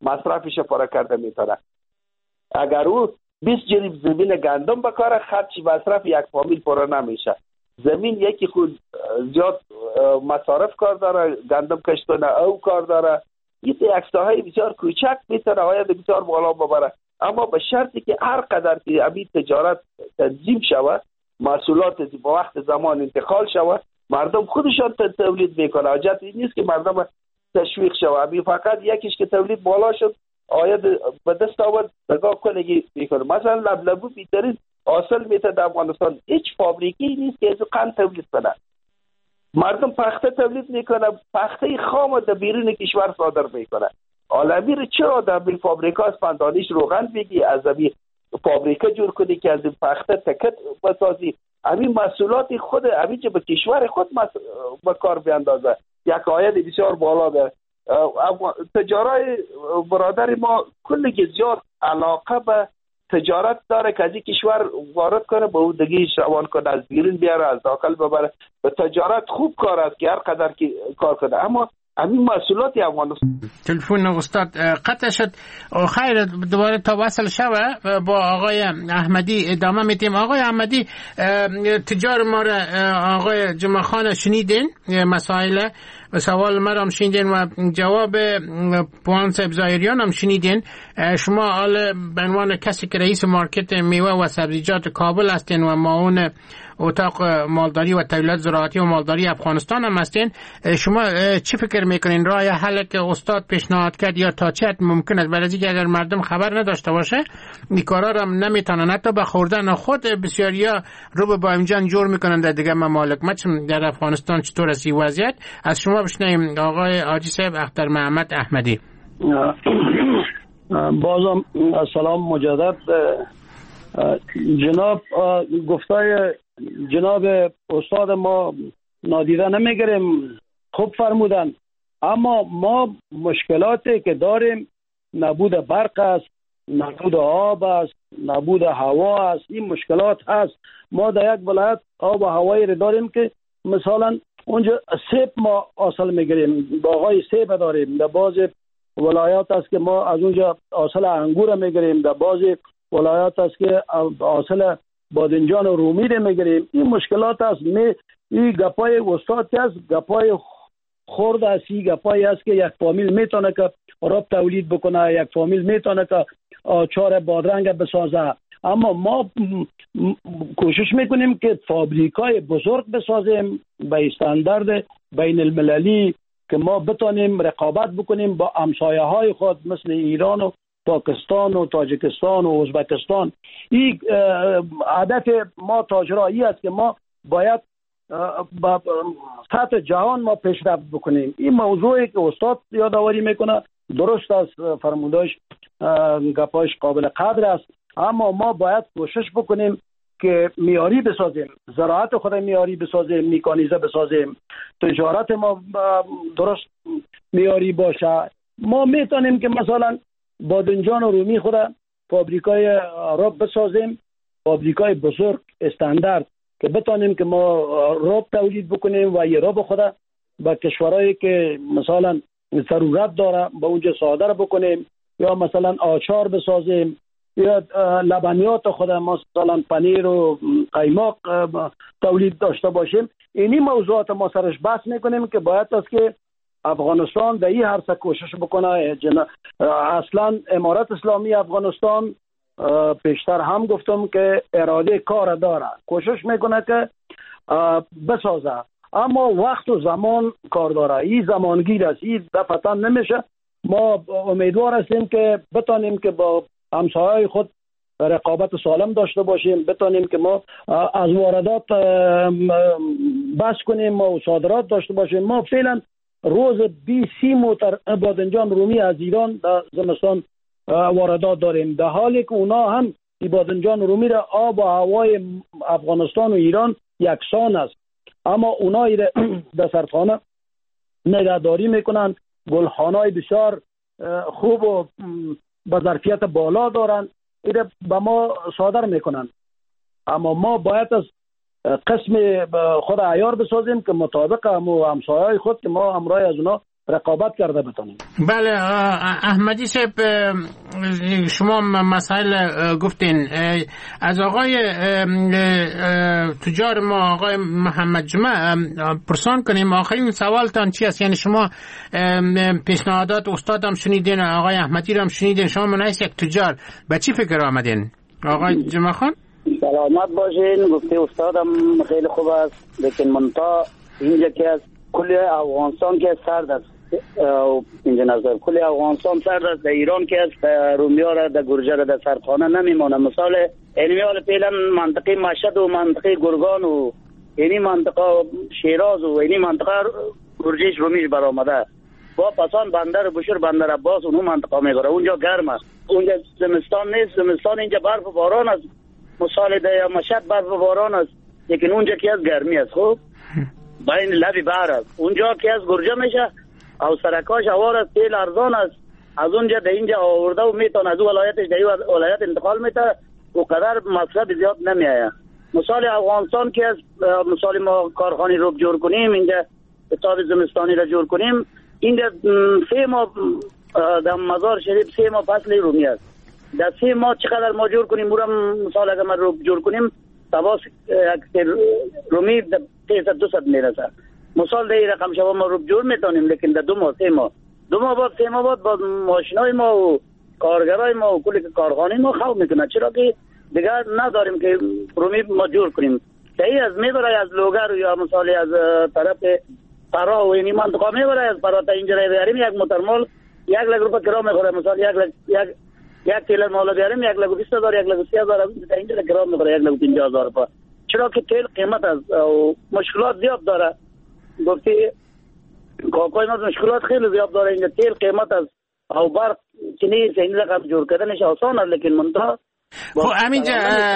مصرفش پاره کرده میتونه. اگر او 20 جریب زمین گندم بکاره خرچ مصرف یک فامیل پاره نمیشه. زمین یکی خود زیاد مصارف کار داره، گندم کشتن او کار داره، یک ساحه بسیار کوچک میتونه عاید بسیار بالا ببره. اما به شرطی که هر قدر که این تجارت تنظیم شود، محصولات با وقت زمان انتقال شود، مردم خودشان تولید میکنه. حاجت این نیست که مردم تشویق شود. فقط یکیش که تولید بالا شد عاید به دست آورد نگاه کنگی میکنه. مثلا لبلبو بیترین حاصل میته در افغانستان، هیچ فابریکی نیست که از قند تولید کنه. مردم پخته تولید میکنه، پخته خام در بیرون کشور صادر میکنه. عالمی رو چرا در این فابریکا اسپندانیش روغن بگی، از این فابریکا جور کنی که از این پخته تکت بسازی، همین محصولات خود همین به کشور خود به کار بیاندازه، یک عاید بسیار بالا داره. تجارای برادر ما کلی زیاد علاقه به تجارت داره که از این کشور وارد کنه به اون دیگه روان کنه، از بیرون بیاره، از داخل ببره. به تجارت خوب کار است که هر قدر که کار کنه، اما همین محصولات افغانستان. تلفن استاد قطع شد. خیر، دوباره تا وصل شوه با آقای احمدی ادامه میدیم. آقای احمدی، تجار ما را آقای جمعه خان شنیدین، مسائل و سوال ما هم شنیدین و جواب پوان صاحب ظاهریان هم شنیدین. شما حال به عنوان کسی که رئیس مارکت میوه و سبزیجات کابل هستین و معاون اتاق مالداری و تولید زراعتی و مالداری افغانستان هم هستین، شما چی فکر میکنین راه حل که استاد پیشنهاد کرد یا تا چه حد ممکن است؟ برای اینکه اگر مردم خبر نداشته باشه این کارا رو هم نمیتونن حتی به خوردن خود بسیاریا رو به باینجان جور میکنن در دیگه ممالک. مثلا در افغانستان چطور است این وضعیت؟ از شما بشنویم آقای حاجی صاحب اختر محمد احمدی. بازم سلام مجدد. جناب گفتای جناب استاد ما نادیده نمیگیریم، خوب فرمودن، اما ما مشکلاتی که داریم نبود برق است، نبود آب است، نبود هوا است. این مشکلات هست. ما در یک ولایت آب و هوایی رو داریم که مثلا اونجا سیب ما حاصل میگیریم، باغای سیب داریم. در بعض ولایات است که ما از اونجا حاصل انگور میگیریم، در بعض ولایات است که حاصل بادنجان و رومی رو میگیریم. این مشکلات است. این گپای استاد که است گپای خورد است. این گپایی است که یک فامیل میتونه که رب تولید بکنه، یک فامیل میتونه که آچار بادرنگ بسازه. اما ما کوشش میکنیم که فابریکای بزرگ بسازیم به استاندارد بین المللی که ما بتونیم رقابت بکنیم با همسایه های خود مثل ایران و پاکستان و تاجیکستان و ازبکستان. این هدف ما تاجرایی است که ما باید با سطح جهان ما پیشرفت بکنیم. این موضوعی که استاد یادآوری میکنه درست است، فرمودش گپاش قابل قدر است، اما ما باید کوشش بکنیم که میاری بسازیم، زراعت خود میاری بسازیم، میکانیزه بسازیم، تجارت ما درست میاری باشه. ما میتونیم که مثلا بادنجان و رومی خود فابریکای رب بسازیم، فابریکای بزرگ استاندارد که بتونیم که ما رب تولید بکنیم و یه رب خود به کشورهایی که مثلا ضرورت داره به اونجا صادر بکنیم، یا مثلا آچار بسازیم، یا لبنیات خود مثلا پنیر و قیماق تولید داشته باشیم. اینی موضوعات ما سرش بحث میکنیم که باید است که افغانستان در این عرصه کوشش بکنه. اصلا امارت اسلامی افغانستان پیشتر هم گفتم که اراده کار داره، کوشش میکنه که بسازه، اما وقت و زمان کار داره. این زمانگیر است، این دفعتا نمیشه. ما امیدوار هستیم که بتانیم که با همسایه‌های خود رقابت سالم داشته باشیم، بتانیم که ما از واردات بس کنیم و صادرات داشته باشیم. ما فعلا روز 20-30 موتر بادنجان رومی از ایران در زمستان واردات داریم، در حالی که اونا هم بادنجان رومی را آب و هوای افغانستان و ایران یکسان است، اما اونا در سرخانه نگهداری میکنن، گلخانه‌های بسیار خوب و با ظرفیت بالا دارن، ایره به ما صادر میکنن. اما ما باید از قسم خود عیار بسازیم که مطابق همسایه‌های خود که ما همراه از اونا رقابت کرده بتونیم. بله احمدی صاحب، شما مسائل گفتین. از آقای تجار ما آقای محمد جمعه پرسان کنیم آخرین سوالتان چی است؟ یعنی شما پیشنهادات استادم شنیدین، آقای احمدی رو هم شنیدین، شما منعکس یک تجار به چی فکر آمدین؟ آقای جمعه خان سلامت باشین. گفته استادم خیلی خوب است، لیکن منتها اینجا که از کل افغانستان که سرد است، اینجا نظر کل افغانستان سرد است، در ایران که است رومیا را در گرجه را در سردخانه نمیمونه. مثال علمیال پیلن منطقه مشهد و منطقه گرگان و اینی منطقه شیراز و اینی منطقه گرجیش رومیش برآمده. با پسان بندر بشور بندر عباس اونو منطقه میگره، اونجا گرم است، اونجا زمستان نیست، زمستان اینجا برف و باران است. مثال در مشهد برف و باران است، لیکن اونجا که از گرمی است. خب بین لبی بحر است، اونجا که از گرجه میشه او سرکاش هوار است، تیل ارزان است، از اونجا در اینجا آورده و میتونه از ولایتش در ولایت انتقال میته و قدر مصرف زیاد نمیآید. مثال افغانستان که از مثال ما کارخانه رو جور کنیم، اینجا کتاب زمستانی را جور کنیم، اینجا 3 ماه در مزار شریف 3 ماه فصل رومی است. در 3 ماه چقدر ما جور کنیم؟ مورم مثال اگر ما رو جور کنیم تواس رومی 300-200 میرسه. مثال در این رقم شما ما رو جور میتونیم، لیکن در 2 ماه 3 ماه 2 ماه بعد 3 ماه بعد با ماشینای ما و کارگرای ما و کلی کارخانه ما خواب میکنه، چرا که دیگر نداریم که رومی ما جور کنیم. صحیح از میبره از لوگر یا مثالی از طرف فرا و اینی منطقه میبره، از فرا تا اینجا بیاریم یک موترمال 1 لک روپیه کرا میخوره. مثال یک تیلر مال بیاریم 1,20,000 1,30,000 تا اینجا کرا میخوره 1,50,000 روپیه. چرا که تیل قیمت است و مشکلات زیاد داره. گفتی کاکای ما مشکلات خیلی زیاد داره، اینجا تیل قیمت است او برق که نیست، این رقم جور کردنش آسان است، لیکن منتها خب همینجا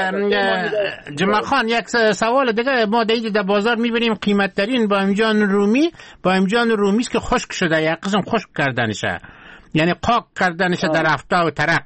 جمعه خان یک سوال دیگه. ما در بازار میبینیم قیمت ترین با امجان رومی است که خشک شده، یک قسم خشک کردنشه، یعنی قاق کردنشه در افتا و ترق.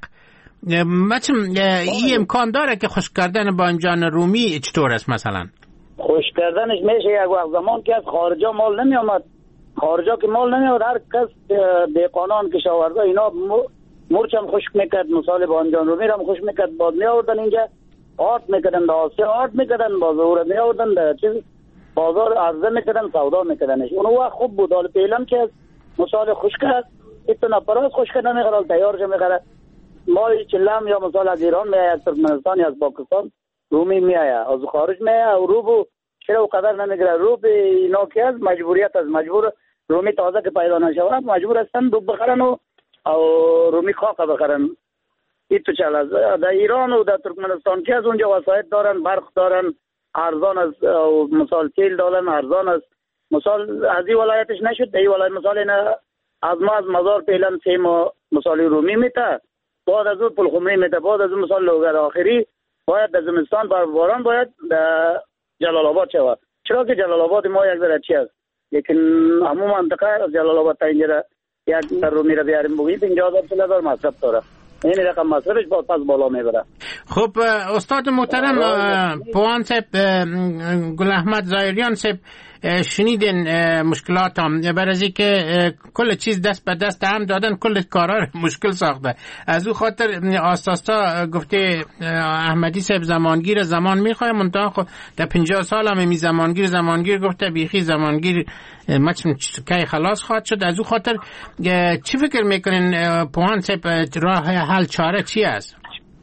این امکان داره که خشک کردن با امجان رومی چطور است؟ مثلا خشک کردنش میشه یک وقت زمان که از خارجا مال نمی آمد، خارجا که مال نمی آمد هر کس دیقانان کشاورزا اینا مرچم خشک میکرد، مثال با امجان رومی را خشک میکرد، بعد می آوردن اینجا آرد میکردن، در آسیا آرد میکردن، بازار می آوردن در چیز بازار عرضه میکردن، سودا میکردنش. اون وقت خوب بود. حال پیلم که مثال خشک است اتنا پراز خشک نمیخواد، تیارش میخواد. ما چلم یا مثال از ایران میآید، از ترکمنستان یا از پاکستان رومی میآید، از خارج میآید و روبو چرا قدر نمیگیره. روب اینا که از مجبوریت از مجبور رومی تازه که پیدا نشود مجبور هستن روب بخرن و رومی خاک بخرن. این تو چل از در ایران و در ترکمنستان که از اونجا وسایل دارن، برق دارن، ارزان از مثال تیل دارن، ارزان است. مثال از این ولایتش نشد، در این ولایت مثال اینا از ما از مزار پیلن 3 ماه مثال رومی میته، بعد از اون پلخمری میته، بعد از اون مثال لوگر آخری باید در زمستان باران باید در جلال آباد شود. چرا که جلال آباد ما یک ذره چی است، لیکن همون منطقه از جلال آباد تا اینجا یک رومی را بیاریم بگیم 50,000 مصرف داره، این رقم مصرفش پس بالا میبره. خب استاد محترم پوان صاحب گل احمد ظاهریان صاحب شنیدین مشکلات هم برای که کل چیز دست به دست هم دادن، کل کارا مشکل ساخته. از او خاطر آساستا گفته احمدی صاحب زمانگیر زمان میخواه، منطقه خود در 50 سال هم می زمانگیر گفته بیخی زمانگیر مچم که خلاص خواهد شد. از او خاطر چی فکر میکنین پوان صاحب راه حل چاره چی است؟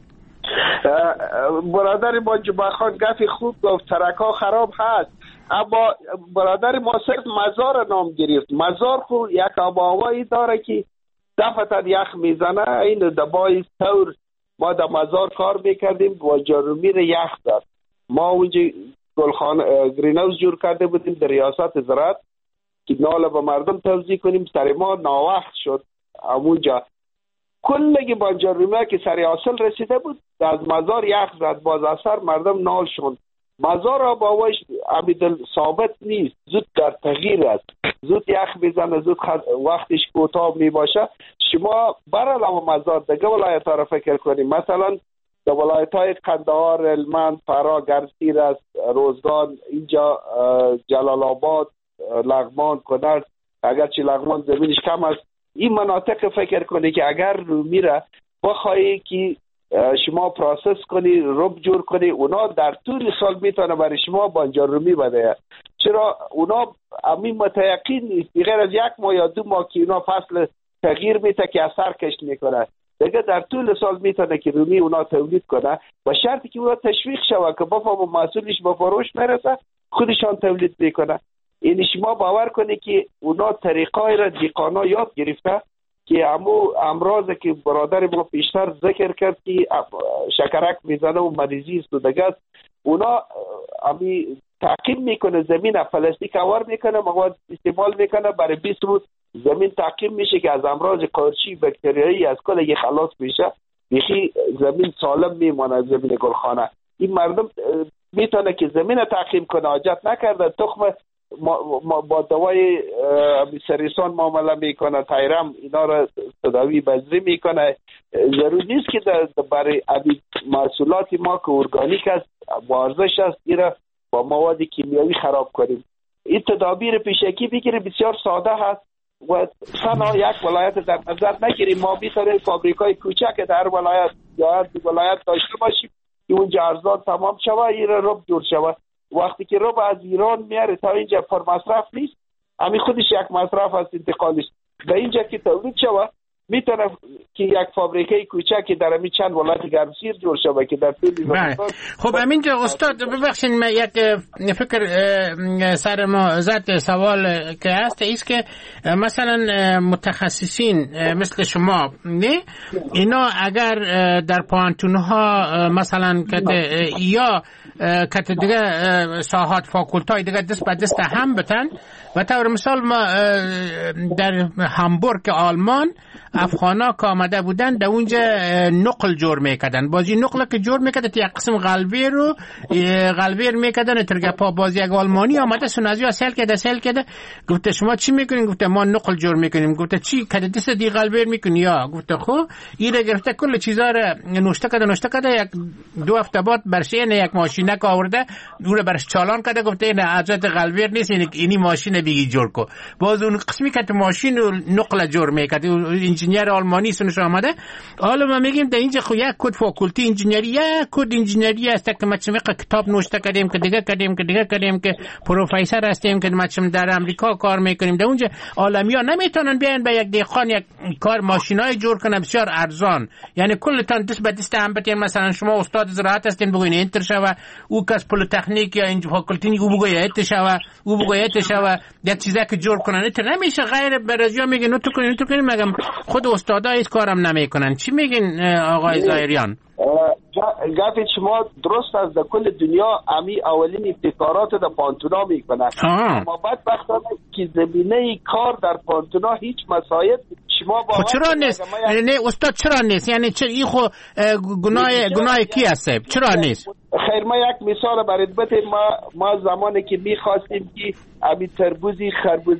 برادر ما جمعه خان گفی خوب گفت، ترکا خراب هست، اما برادر ما صرف مزار نام گرفت. مزار خو یک آباوایی داره که دفعتا یخ میزنه، این دبای تور ما در مزار کار میکردیم و جرومی رو یخ داد. ما اونجا گرین هاوس جور کرده بودیم در ریاست زراعت که ناله به مردم توزیع کنیم، سر ما ناوقت شد. اونجا کلگی با جرومی که سر اصل رسیده بود از مزار یخ زد، باز اثر مردم نال شد. مزار آباوش عمیدل ثابت نیست، زود در تغییر است، زود یخ میزنه، زود وقتش کوتاه میباشه. شما برای مزار دیگه ولایت ها را فکر کنیم، مثلا در ولایت های قندهار، هلمند، فرا، گرسیر است، روزگان، اینجا جلال آباد، لغمان، کنر، اگرچه لغمان زمینش کم است، این مناطق فکر کنی که اگر رومی را بخواهی که شما پروسس کنی، رب جور کنی، اونا در طول سال میتونه برای شما بانجان رومی بده. چرا اونا همین متیقین نیست غیر از 1 ماه یا 2 ماه که اونا فصل تغییر میته که اثر کشت میکنه، دیگه در طول سال میتونه که رومی اونا تولید کنه، با شرطی که اونا تشویق شوه که بفهم محصولش به فروش میرسه خودشان تولید میکنه. این شما باور کنی که اونا طریقای را دیقانا یاد گرفته که همو امراض که برادر ما پیشتر ذکر کرد که شکرک میزنه و مریضی است و دیگه اونا همی تعقیب میکنه، زمین پلاستیک آور میکنه، مواد استعمال میکنه، برای 20 روز زمین تعقیب میشه که از امراض قارچی باکتریایی از کل یه خلاص میشه، بیخی زمین سالم میمونه زمین گلخانه. این مردم میتونه که زمین تعقیب کنه، حاجت نکرده تخم با دوای سریسان معامله میکنه، تایرم اینا را تداوی بذری میکنه. ضروری نیست که برای محصولات ما که ارگانیک است و ارزش است ایره با مواد کیمیایی خراب کنیم. این تدابیر پیشکی بگیره بسیار ساده هست و تنها یک ولایت در نظر نگیریم. ما بیتاره فابریکای کوچک در ولایت یا ولایت داشته باشیم که اونجا ارزان تمام شوه، ایره رب جور شوه. وقتی که رب از ایران میاره تا اینجا پر مصرف نیست، همین خودش یک مصرف است انتقالش. به اینجا که تولید شوه میتونه که یک فابریکه کوچکی در همین چند ولایت گرمسیر جور شوه که در طول زمان. خب همینجا استاد ببخشید من یک فکر سر ما زد سوال که هست ایست که مثلا متخصصین مثل شما نه اینا اگر در پانتونها مثلا یا که دیگه ساحات فاکولتای دیگه دست به دست هم بتن و طور مثال ما در هامبورگ آلمان افغانا که آمده بودن در اونجا نقل جور میکردن، بازی نقل که جور میکردن یک قسم غلویر میکردن ترگپا. بازی یک آلمانی آمده سنازی سیل کرده گفته شما چی میکنین؟ گفته ما نقل جور میکنیم. گفته چی کده دست دی غلویر میکنی؟ یا گفته خب ایره گرفته کل چیزا رو نوشته کرده یک 2 هفته بعد برشین یک ماشینک آورده اون برش چالان کرده، گفته این اجازه غلویر نیست، اینی ماشین بگی جور کو. باز اون قسمی که ماشین نقل جور میکرد انجینیر آلمانی سنش آمده. حالا ما میگیم در اینجا خو یک کد فاکولتی انجینری، یک کد انجینری است که ما چه کتاب نوشته کردیم که دیگه کردیم که پروفسور هستیم که ما در امریکا کار میکنیم. در اونجا عالمیا نمیتونن بیان به یک دهقان یک کار ماشینای جور کنه بسیار ارزان، یعنی کلتان دست به دست هم بتین. مثلا شما استاد زراعت هستین بگوین انتر شوه، او کس پل تکنیک یا اینجا فاکولتی او بگوی ایت شوه یک چیزا که جور کنن انتر نمیشه. غیر برازیا میگه نو تو کنین مگم خود استادا هیچ کارم نمیکنن. چی میگین آقای ظاهریان؟ گفت شما درست است، در کل دنیا امی اولین ابتکارات در پانتونا میکنن، اما بدبختانه که زمینه کار در پانتونا هیچ مسایل شما با چرا نیست؟ نه استاد چرا نیست؟ یعنی چرا این خو گناه کی هست؟ چرا نیست؟ خیر ما یک مثال برات بده. ما زمانی که می‌خواستیم که امی تربوزی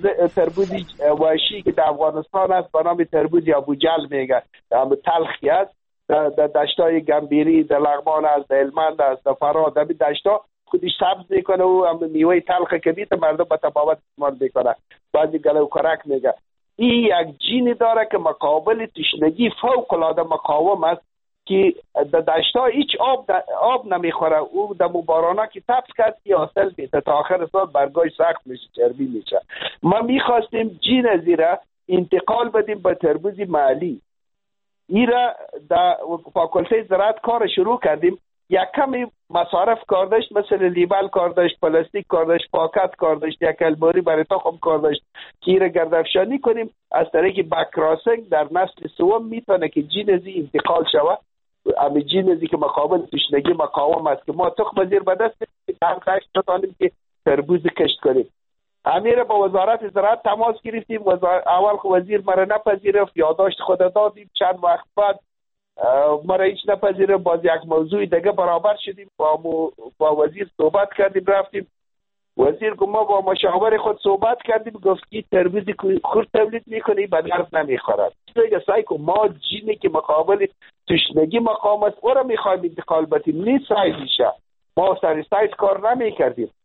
وحشی که در افغانستان است به نام تربوز ابوجل میگه، هم تلخی است، در دشتای گمبیری در لغمان است، در هلمند است، در فراد، در دشتا خودش سبز میکنه و هم میوه تلخ کبیت مردم به تفاوت استعمال میکنه. بعضی گلو کرک میگه. این یک جین داره که مقابل تشنگی فوق العاده مقاوم است که در دشتا هیچ آب نمیخوره. او در بارانه که تپس کرد که حاصل میده تا آخر سال برگاش سخت میشه، چربی میشه. ما میخواستیم جین زیره انتقال بدیم به تربوز محلی. ایره در فاکولته زراعت کار شروع کردیم. یک کمی مصارف کار داشت، مثل لیبل کار داشت، پلاستیک کار داشت، پاکت کار داشت، یک الباری برای تخم کار داشت که ایره گردافشانی کنیم از طریق بکراسنگ در نسل سوم میتونه که جینزی انتقال شوه. امی جینزی که مقابل تشنگی مقاوم است که ما تخم زیر به دست بتانیم که تربوز کشت کنیم. امیر با وزارت زراعت تماس گرفتیم. اول وزیر مرا نپذیرفت، یادداشت خود دادیم. چند وقت بعد مرا هیچ نپذیره، باز یک موضوع دیگه برابر شدیم، با وزیر صحبت کردیم، رفتیم. وزیر گفت ما با مشاور خود صحبت کردیم، گفت که تربوزی خود تولید میکنی به درد نمیخورد. دیگه سعی کن ما جینی که مقابل تشنگی مقام است او را میخوایم انتقال بدیم، نیست سایزیشه. ما سر سایز کار نمیکردیم.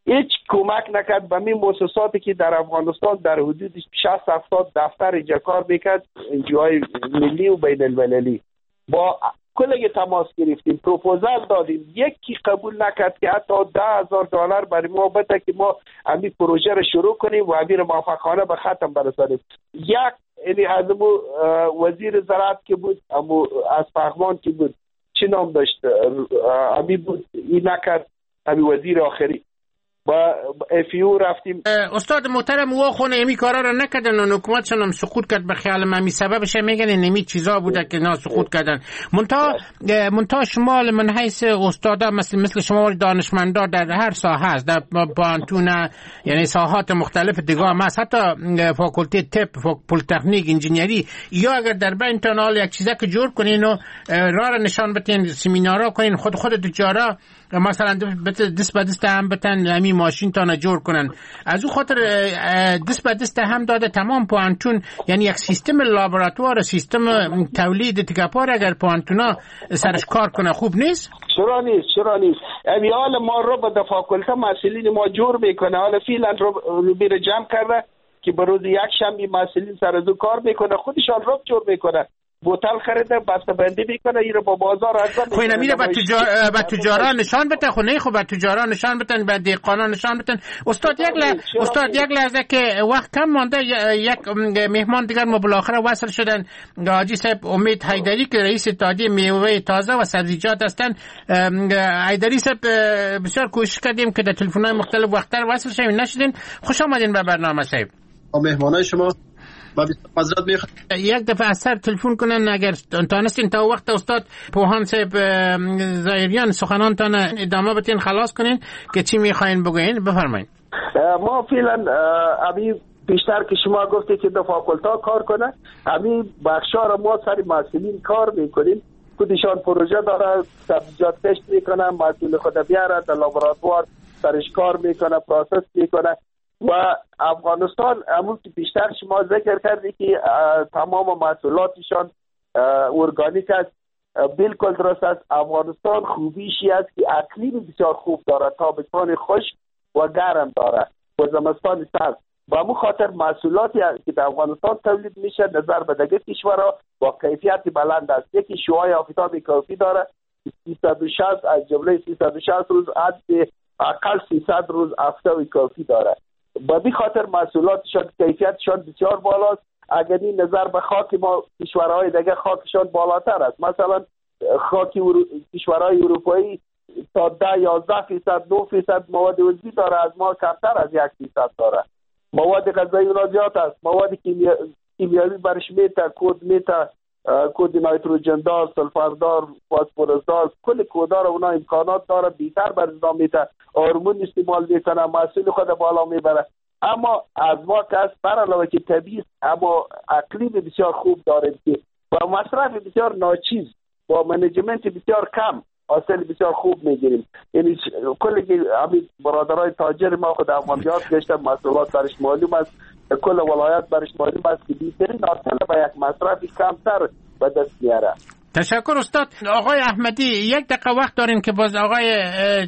هیچ کمک نکرد به می مؤسساتی که در افغانستان در حدود 60-70 دفتر اینجا کار میکرد، انجوهای ملی و بین المللی. با کلی تماس گرفتیم، پروپوزال دادیم، یکی قبول نکرد که حتی $10,000 برای ما بده که ما همین پروژه رو شروع کنیم و همین موفقانه به ختم برسانیم. یعنی از وزیر زراعت که بود، از فغمان که بود، چی نام داشت، همین بود، این نکرد. همین وزیر آخری با افیو رفتیم. استاد محترم و خونه امی کارا رو نکردن و حکومتشون هم سقوط کرد. به خیال من می سببش میگن نمی چیزا بوده که نا سقوط کردن. منتها شما من حیث استادا مثل شما دانشمندا در هر ساحه است، در پانتون یعنی ساحات مختلف دیگه هم هست، حتی فاکولته طب، پلیتکنیک، انجینیری، یا اگر در بین تنال یک چیزا که جور کنین و راه نشان بدین، سمینارا کنین، خود تجارا مثلا دست به دست هم بتن همین ماشین تا جور کنن. از او خاطر دست به دست هم داده تمام پوانتون، یعنی یک سیستم لابراتوار، سیستم تولید تکپار اگر پوانتونا سرش کار کنه خوب نیست؟ چرا نیست. یعنی حالا ما رو به فاکولته مسئولین ما جور میکنه، حالا فعلا رو بیر جمع کرده که به روز یک شنبه مسئولین سر از کار میکنه، خودشان رو جور میکنه، بوتل خریده، بسته بندی میکنه، این رو با بازار ارزان خو اینا میره به تجارا نشان بده. خو نه، خو به تجارا نشان بدن، به دهقانا نشان بدن. استاد یک لحظه که وقت کم مانده، یک مهمان دیگر ما بالاخره وصل شدن، حاجی صاحب امید حیدری که رئیس اتحادیه میوه تازه و سبزیجات هستن. حیدری صاحب بسیار کوشش کردیم که در تلفن‌های مختلف وقت‌تر وصل شویم، نشدین. خوش آمدین به برنامه صاحب. مهمانای شما حضرت یک دفعه از سر تلفن کنن اگر تانستین تا وقت استاد پوهان صاحب ظاهریان سخنانتان ادامه بتین خلاص کنین که چی میخواین بگوین. بفرمایید. ما فعلا ابی بیشتر که شما گفتید که دو فاکولته کار کنه، همین بخشا را ما سری مسئولین کار میکنیم، خودشان پروژه داره، سبزیجات تست میکنه، مسئول خود بیاره در لابراتوار سرش کار میکنه، پروسس میکنه. و افغانستان همون که بیشتر شما ذکر کردی که تمام محصولاتشان ارگانیک است، بالکل درست است. افغانستان خوبیشی است که اقلیم بسیار خوب داره، تابستان خشک و گرم داره و زمستان سرد. و همون خاطر محصولاتی که در افغانستان تولید میشه نظر به دیگه کشورها با کیفیت بلند است. یکی شعاع آفتابی کافی داره، 360 از جمله 360 روز اقل 300 روز آفتابی کافی داره. با بی خاطر محصولاتشان کیفیتشان بسیار بالاست. اگر این نظر به خاک ما کشورهای دیگه خاکشان بالاتر است، مثلا خاک کشورهای اروپایی تا 10-11% 9% مواد عضوی داره، از ما کمتر از 1% داره. مواد غذایی اونا زیاد است، مواد کیمیایی برش میته، کود نایتروژن دار، سلفر دار، فسفرس دار، کل کودار اونا امکانات داره، بیشتر بر نظام میته، هورمون استعمال میکنه، محصول خود بالا میبره. اما از ما کس بر علاوه که طبیعی اما اقلیم بسیار خوب داره که با مصرف بسیار ناچیز، با منیجمنت بسیار کم حاصل بسیار خوب میگیریم. یعنی کلی که همین برادرای تاجر ما خود افغانیات گشتن، محصولات برش معلوم است، کل ولایت برش معلوم است که بیشترین حاصل با یک مصرف کمتر به دست میاره. تشکر استاد. آقای احمدی یک دقیقه وقت داریم که باز آقای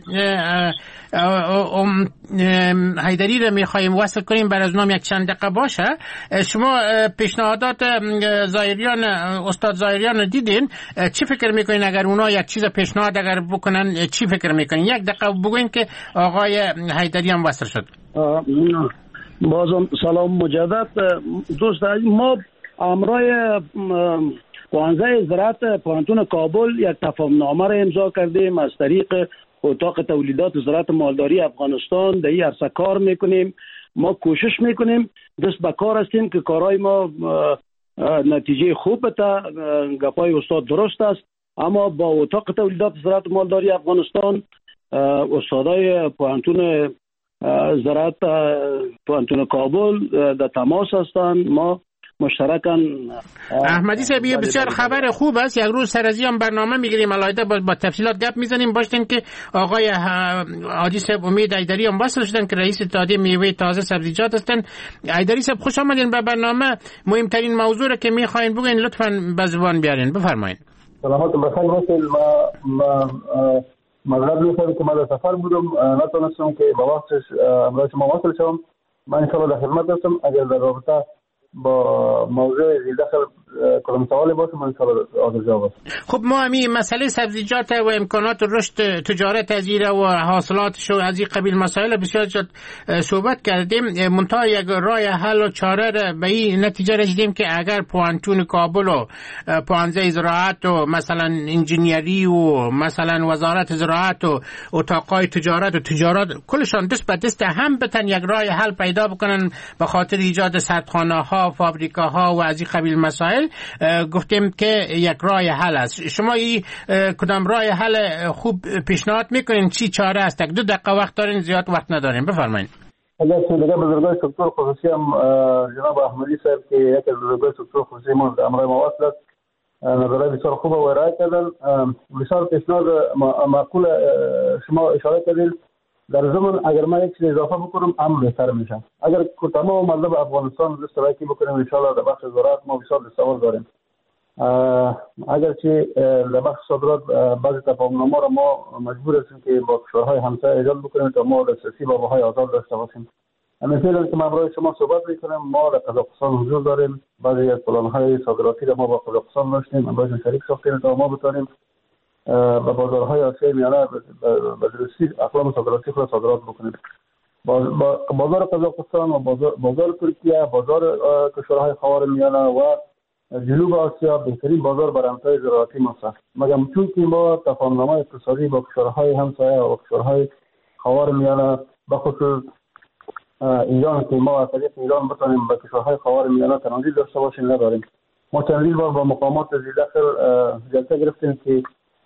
حیدری رو میخواییم وصل کنیم، بر از نام یک چند دقیقه باشه. شما پیشنهادات ظاهریان، استاد ظاهریان رو دیدین، چی فکر میکنین اگر اونا یک چیز پیشنهاد اگر بکنن چی فکر میکنین؟ یک دقیقه بگوین که آقای حیدری هم وصل شد. بازم سلام مجدد دوست عزیز. ما امرای پانزه زراعت پانتون کابل یک تفاهمنامه را امضا کردیم از طریق اتاق تولیدات زراعت مالداری افغانستان. در این عرصه کار میکنیم، ما کوشش میکنیم، دست به کار هستیم که کارهای ما نتیجه خوب بده. گپای استاد درست است، اما با اتاق تولیدات زراعت مالداری افغانستان، استادای پانتون زراعت پانتون کابل در تماس هستند. ما مشترکاً. احمدی صاحب بسیار خبر خوب است. یک روز سر از این برنامه میگیریم، البته با تفصیلات گپ میزنیم. باشین که آقای حاجی صاحب امید حیدری هم وصل شدن که رئیس اتحادیه میوه تازه سبزیجات هستن. حیدری صاحب خوش آمدین به برنامه. مهمترین موضوع رو که میخواین بگین لطفاً به زبان بیارین. بفرمایید. سلامت بخیر باشید. معذرت میخوام که من در سفر بودم، نتونستم که با وقتش امروز شما واصل شوم. من ان شاء الله در خدمت هستم. اگر در رابطه با موضوع داخل کدام سوالی باشه من ان شاء الله حاضر جواب هستم. خب ما همین مسئله سبزیجات و امکانات رشد تجارت از ایره و حاصلاتش و از این قبیل مسائل بسیار صحبت کردیم. منتها یک راه حل و چاره به این نتیجه رسیدیم که اگر پوانتون کابل و پوانزه زراعت و مثلا انجینیری و مثلا وزارت زراعت و اتاقای تجارت و تجارت کلشان دست به دست هم بتن یک راه حل پیدا بکنن به خاطر ایجاد سردخانه ها، فابریکاها و از این قبیل مسائل، گفتیم که یک راه حل است. شما این کدام راه حل خوب پیشنهاد میکنین؟ چی چاره است؟ 2 دقیقه وقت دارین، زیاد وقت ندارین، بفرمایید. اگر که دیگه بزرگای سکتور خصوصی هم جناب احمدی صاحب که یکی از بزرگای سکتور خصوصی ما در امرای ما وصلت نظرهای بسیار خوب و ارائه کردن. بسیار پیشنهاد معقول شما اشاره کردید. در ضمن اگر من یک چیز اضافه بکنم امر بهتر میشه. اگر تمام مطلب افغانستان دسترکی بکنیم ان شاء الله در بخش زراعت ما بسیار دستاورد داریم. اگر که در بخش صادرات بعضی تفاهم‌نامه‌ها را ما مجبور هستیم که با کشورهای همسایه ایجاد بکنیم تا ما دسترسی به آب‌های آزاد داشته باشیم. مثلا که من برای شما صحبت می‌کنم، ما در قزاقستان حضور داریم. بعضی از پلان‌های صادراتی را ما با قزاقستان داشتیم، امروز شریک ساختیم تا ما بتونیم به بازارهای آسیای میانه به درستی اقلام صادراتی خود صادرات بکنیم. بازار قزاقستان و بازار ترکیه، بازار کشورهای خاورمیانه و جنوب آسیا بهترین بازار برای امتیاز زراعتی ماست. مگر چون که ما تفاهم‌نامه اقتصادی با کشورهای همسایه و کشورهای خاورمیانه به خصوص ایران که ما از طریق ایران بتونیم به کشورهای خاورمیانه ترانزیت داشته باشیم نداریم. ما چندین بار با مقامات داخل جلسه گرفتیم که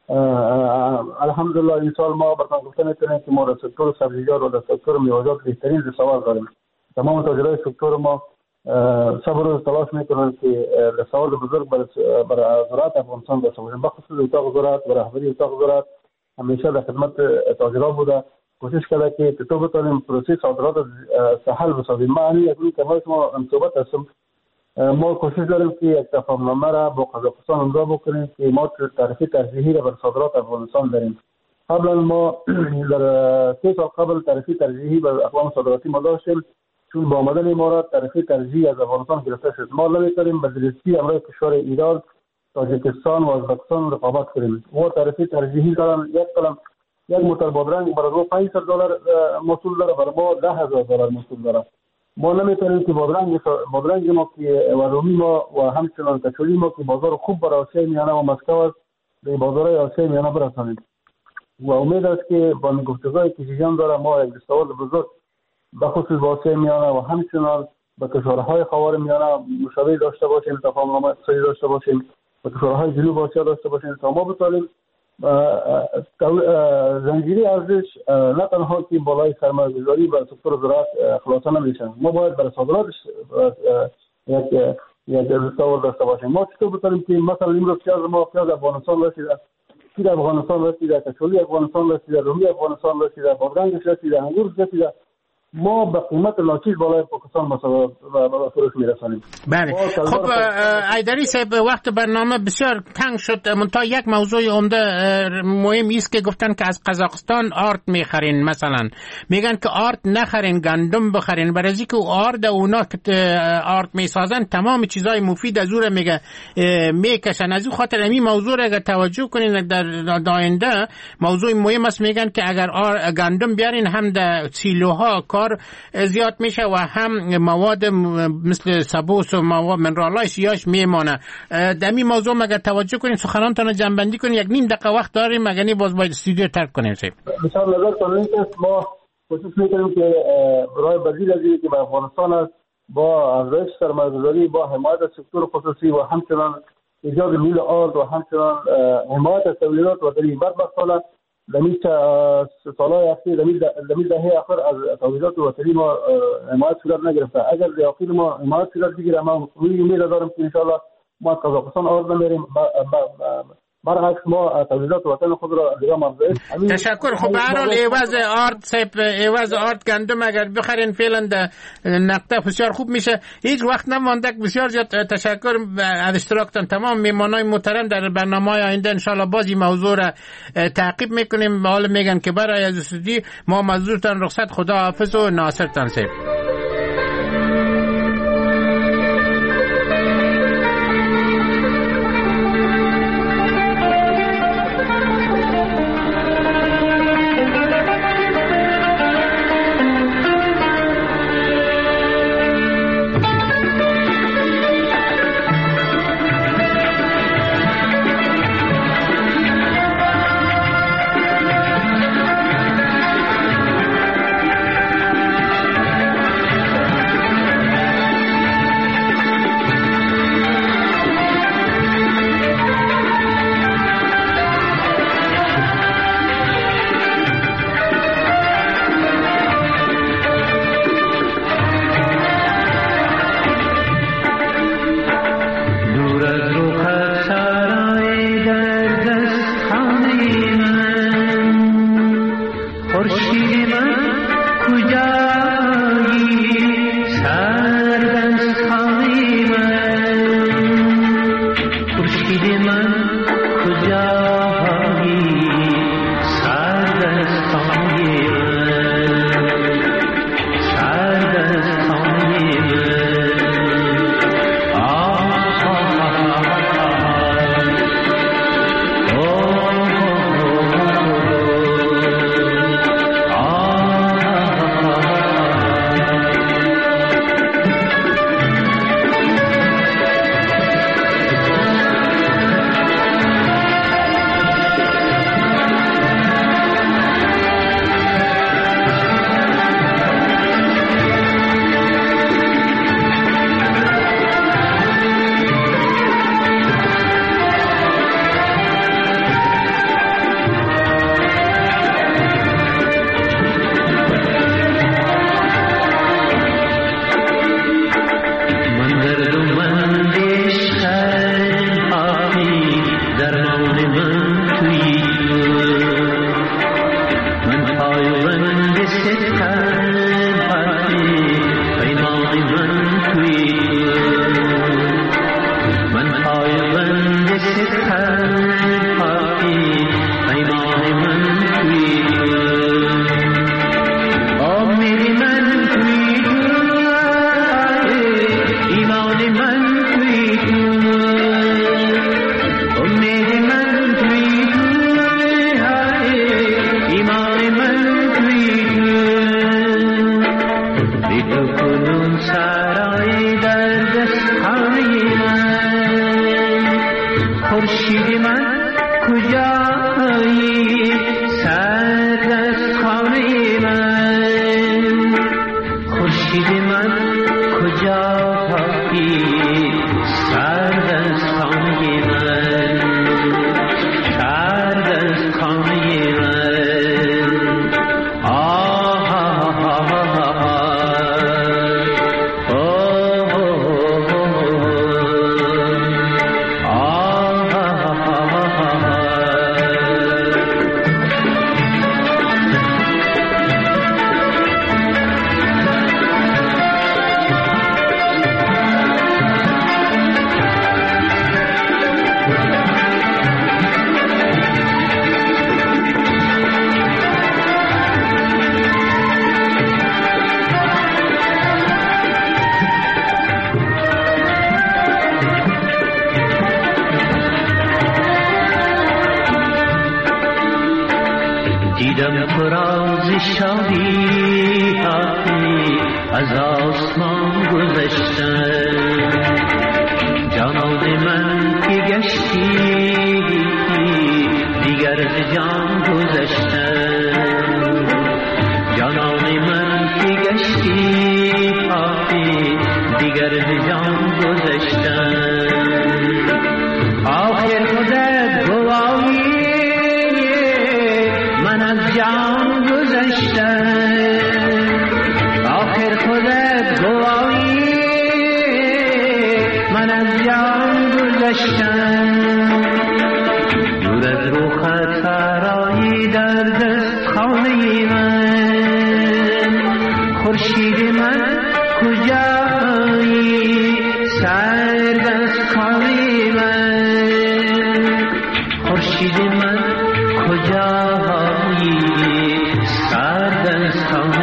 الحمدلله این سال ما براتون گفته میتونیم که ما در سکتور سبزیجات و در سکتور میوه‌جات بهترین دستاورد داریم. تمام تاجرای سکتور ما صبر و تلاش میکنن که دستاورد بزرگ برای زراعت افغانستان داشته باشیم. بخصوص اتاق زراعت و رهبری اتاق زراعت همیشه در خدمت تاجران بوده، کوشش کرده که تو بتونیم پروسه صادرات سهل بسازیم. ما همین یک کمال ما صحبت هستم. ما کوشش داریم که یک تفاهم‌نامه را با قزاقستان امضا بکنیم که ما تعرفه ترجیحی را بر صادرات افغانستان داریم. قبلا ما در 3 سال قبل تعرفه ترجیحی بر اقلام صادراتی ما داشتیم، چون با آمدن ما را تعرفه ترجیحی از افغانستان گرفته شد. ما نمی‌تونیم به درستی امروز کشور ایران، تاجیکستان و ازبکستان رقابت کنیم. ما تعرفه ترجیحی دارن. یک موتر بادرنگ برای ما $500 محصول داره، برای ما $10,000 محصول داره. ما نمیتونیم که بادرنگ ما که و رومی ما و همچنان کچولی ما که بازار خوب برای آسیای میانه و مسکو است به بازارهای آسیای میانه برسانیم و امید است که با گفتگوهای که جریان داره ما یک دستاورد بزرگ به خصوص با آسیای میانه و همچنان به کشورهای خاورمیانه مشابه داشته باشیم، تفاهم‌نامه اقتصادی داشته باشیم، به کشورهای جنوب آسیا داشته باشیم تا ما بتوانیم زنجیره ارزش نه تنها که بالای سرمایه‌گذاری بر سکتور زراعت خلاصه نمیشن. ما باید برای صادراتش یک دستاورد داشته باشیم. ما چطور بتونیم که مثلا امروز پیاز افغانستان رسیده، شیر افغانستان رسیده، کچولی افغانستان رسیده، رومی افغانستان رسیده، بادرنگش رسیده، انگورش رسیده، ما به قیمت ناچیز بالای پاکستان مثلا فروش میرسانیم. بله. خب ایدری صاحب وقت برنامه بسیار تنگ شد. منتها یک موضوع عمده مهم است که گفتن که از قزاقستان آرد میخرین، مثلا میگن که آرد نخرین، گندم بخرین، برای اینکه آرد اونا که آرد میسازن تمام چیزای مفید از اون میگه میکشن. از این خاطر این موضوع را اگر توجه کنین در آینده موضوع مهم است. میگن که اگر گندم بیارین هم در سیلوها زیاد میشه و هم مواد مثل سبوس و مواد منرالایش یاش میمانه. در این موضوع مگر توجه کنیم، سخنانتان جنبندی کنیم. 1.5 دقیقه وقت داریم، مگر نی باز باید استودیو ترک کنیم. بسیار نظر کنیم که ما کوشش میکنیم که برای بدیل از اینی که به افغانستان است با افزایش سرمایه‌گذاری، با حمایت از سکتور خصوصی و همچنان ایجاد میل آرد و همچنان حمایت از تولیدات و دلیل بدبختانه دمیل سالهای اخیر دمیل دهه آخر از تولیدات وطنی ما حمایت صورت نگرفته. اگر در آخر ما حمایت صورت بگیره، ما امید دارم که انشاءالله ما از قزاقستان آرد نمیریم، برعکس ما تولیدات وطن خود را دیگه مرزه. تشکر. خب به هر حال عوض آرد گندم اگر بخرین فعلا نقطه بسیار خوب میشه. هیچ وقت نمانده. بسیار زیاد تشکر از اشتراکتان. تمام میمانای محترم در برنامه‌های آینده ان شاء الله بازی موضوع را تعقیب میکنیم. حالا میگن که برای از استودیو ما مزدورتان رخصت. خدا حافظ و ناصرتان سید. دیدم فراز شادی هایی از آسمان گذشتن، جانان من که گشتی دیگر ز جان گذشتن، جانان من که گشتی دیگر ز جان گذشتن. آخر خودت گواهی من از جان گذشتم، آخر خودت گواهی من از جان گذشتم. خانه من خورشید من کجایی سرد از خانه من خورشید من کجایی سرد از خانه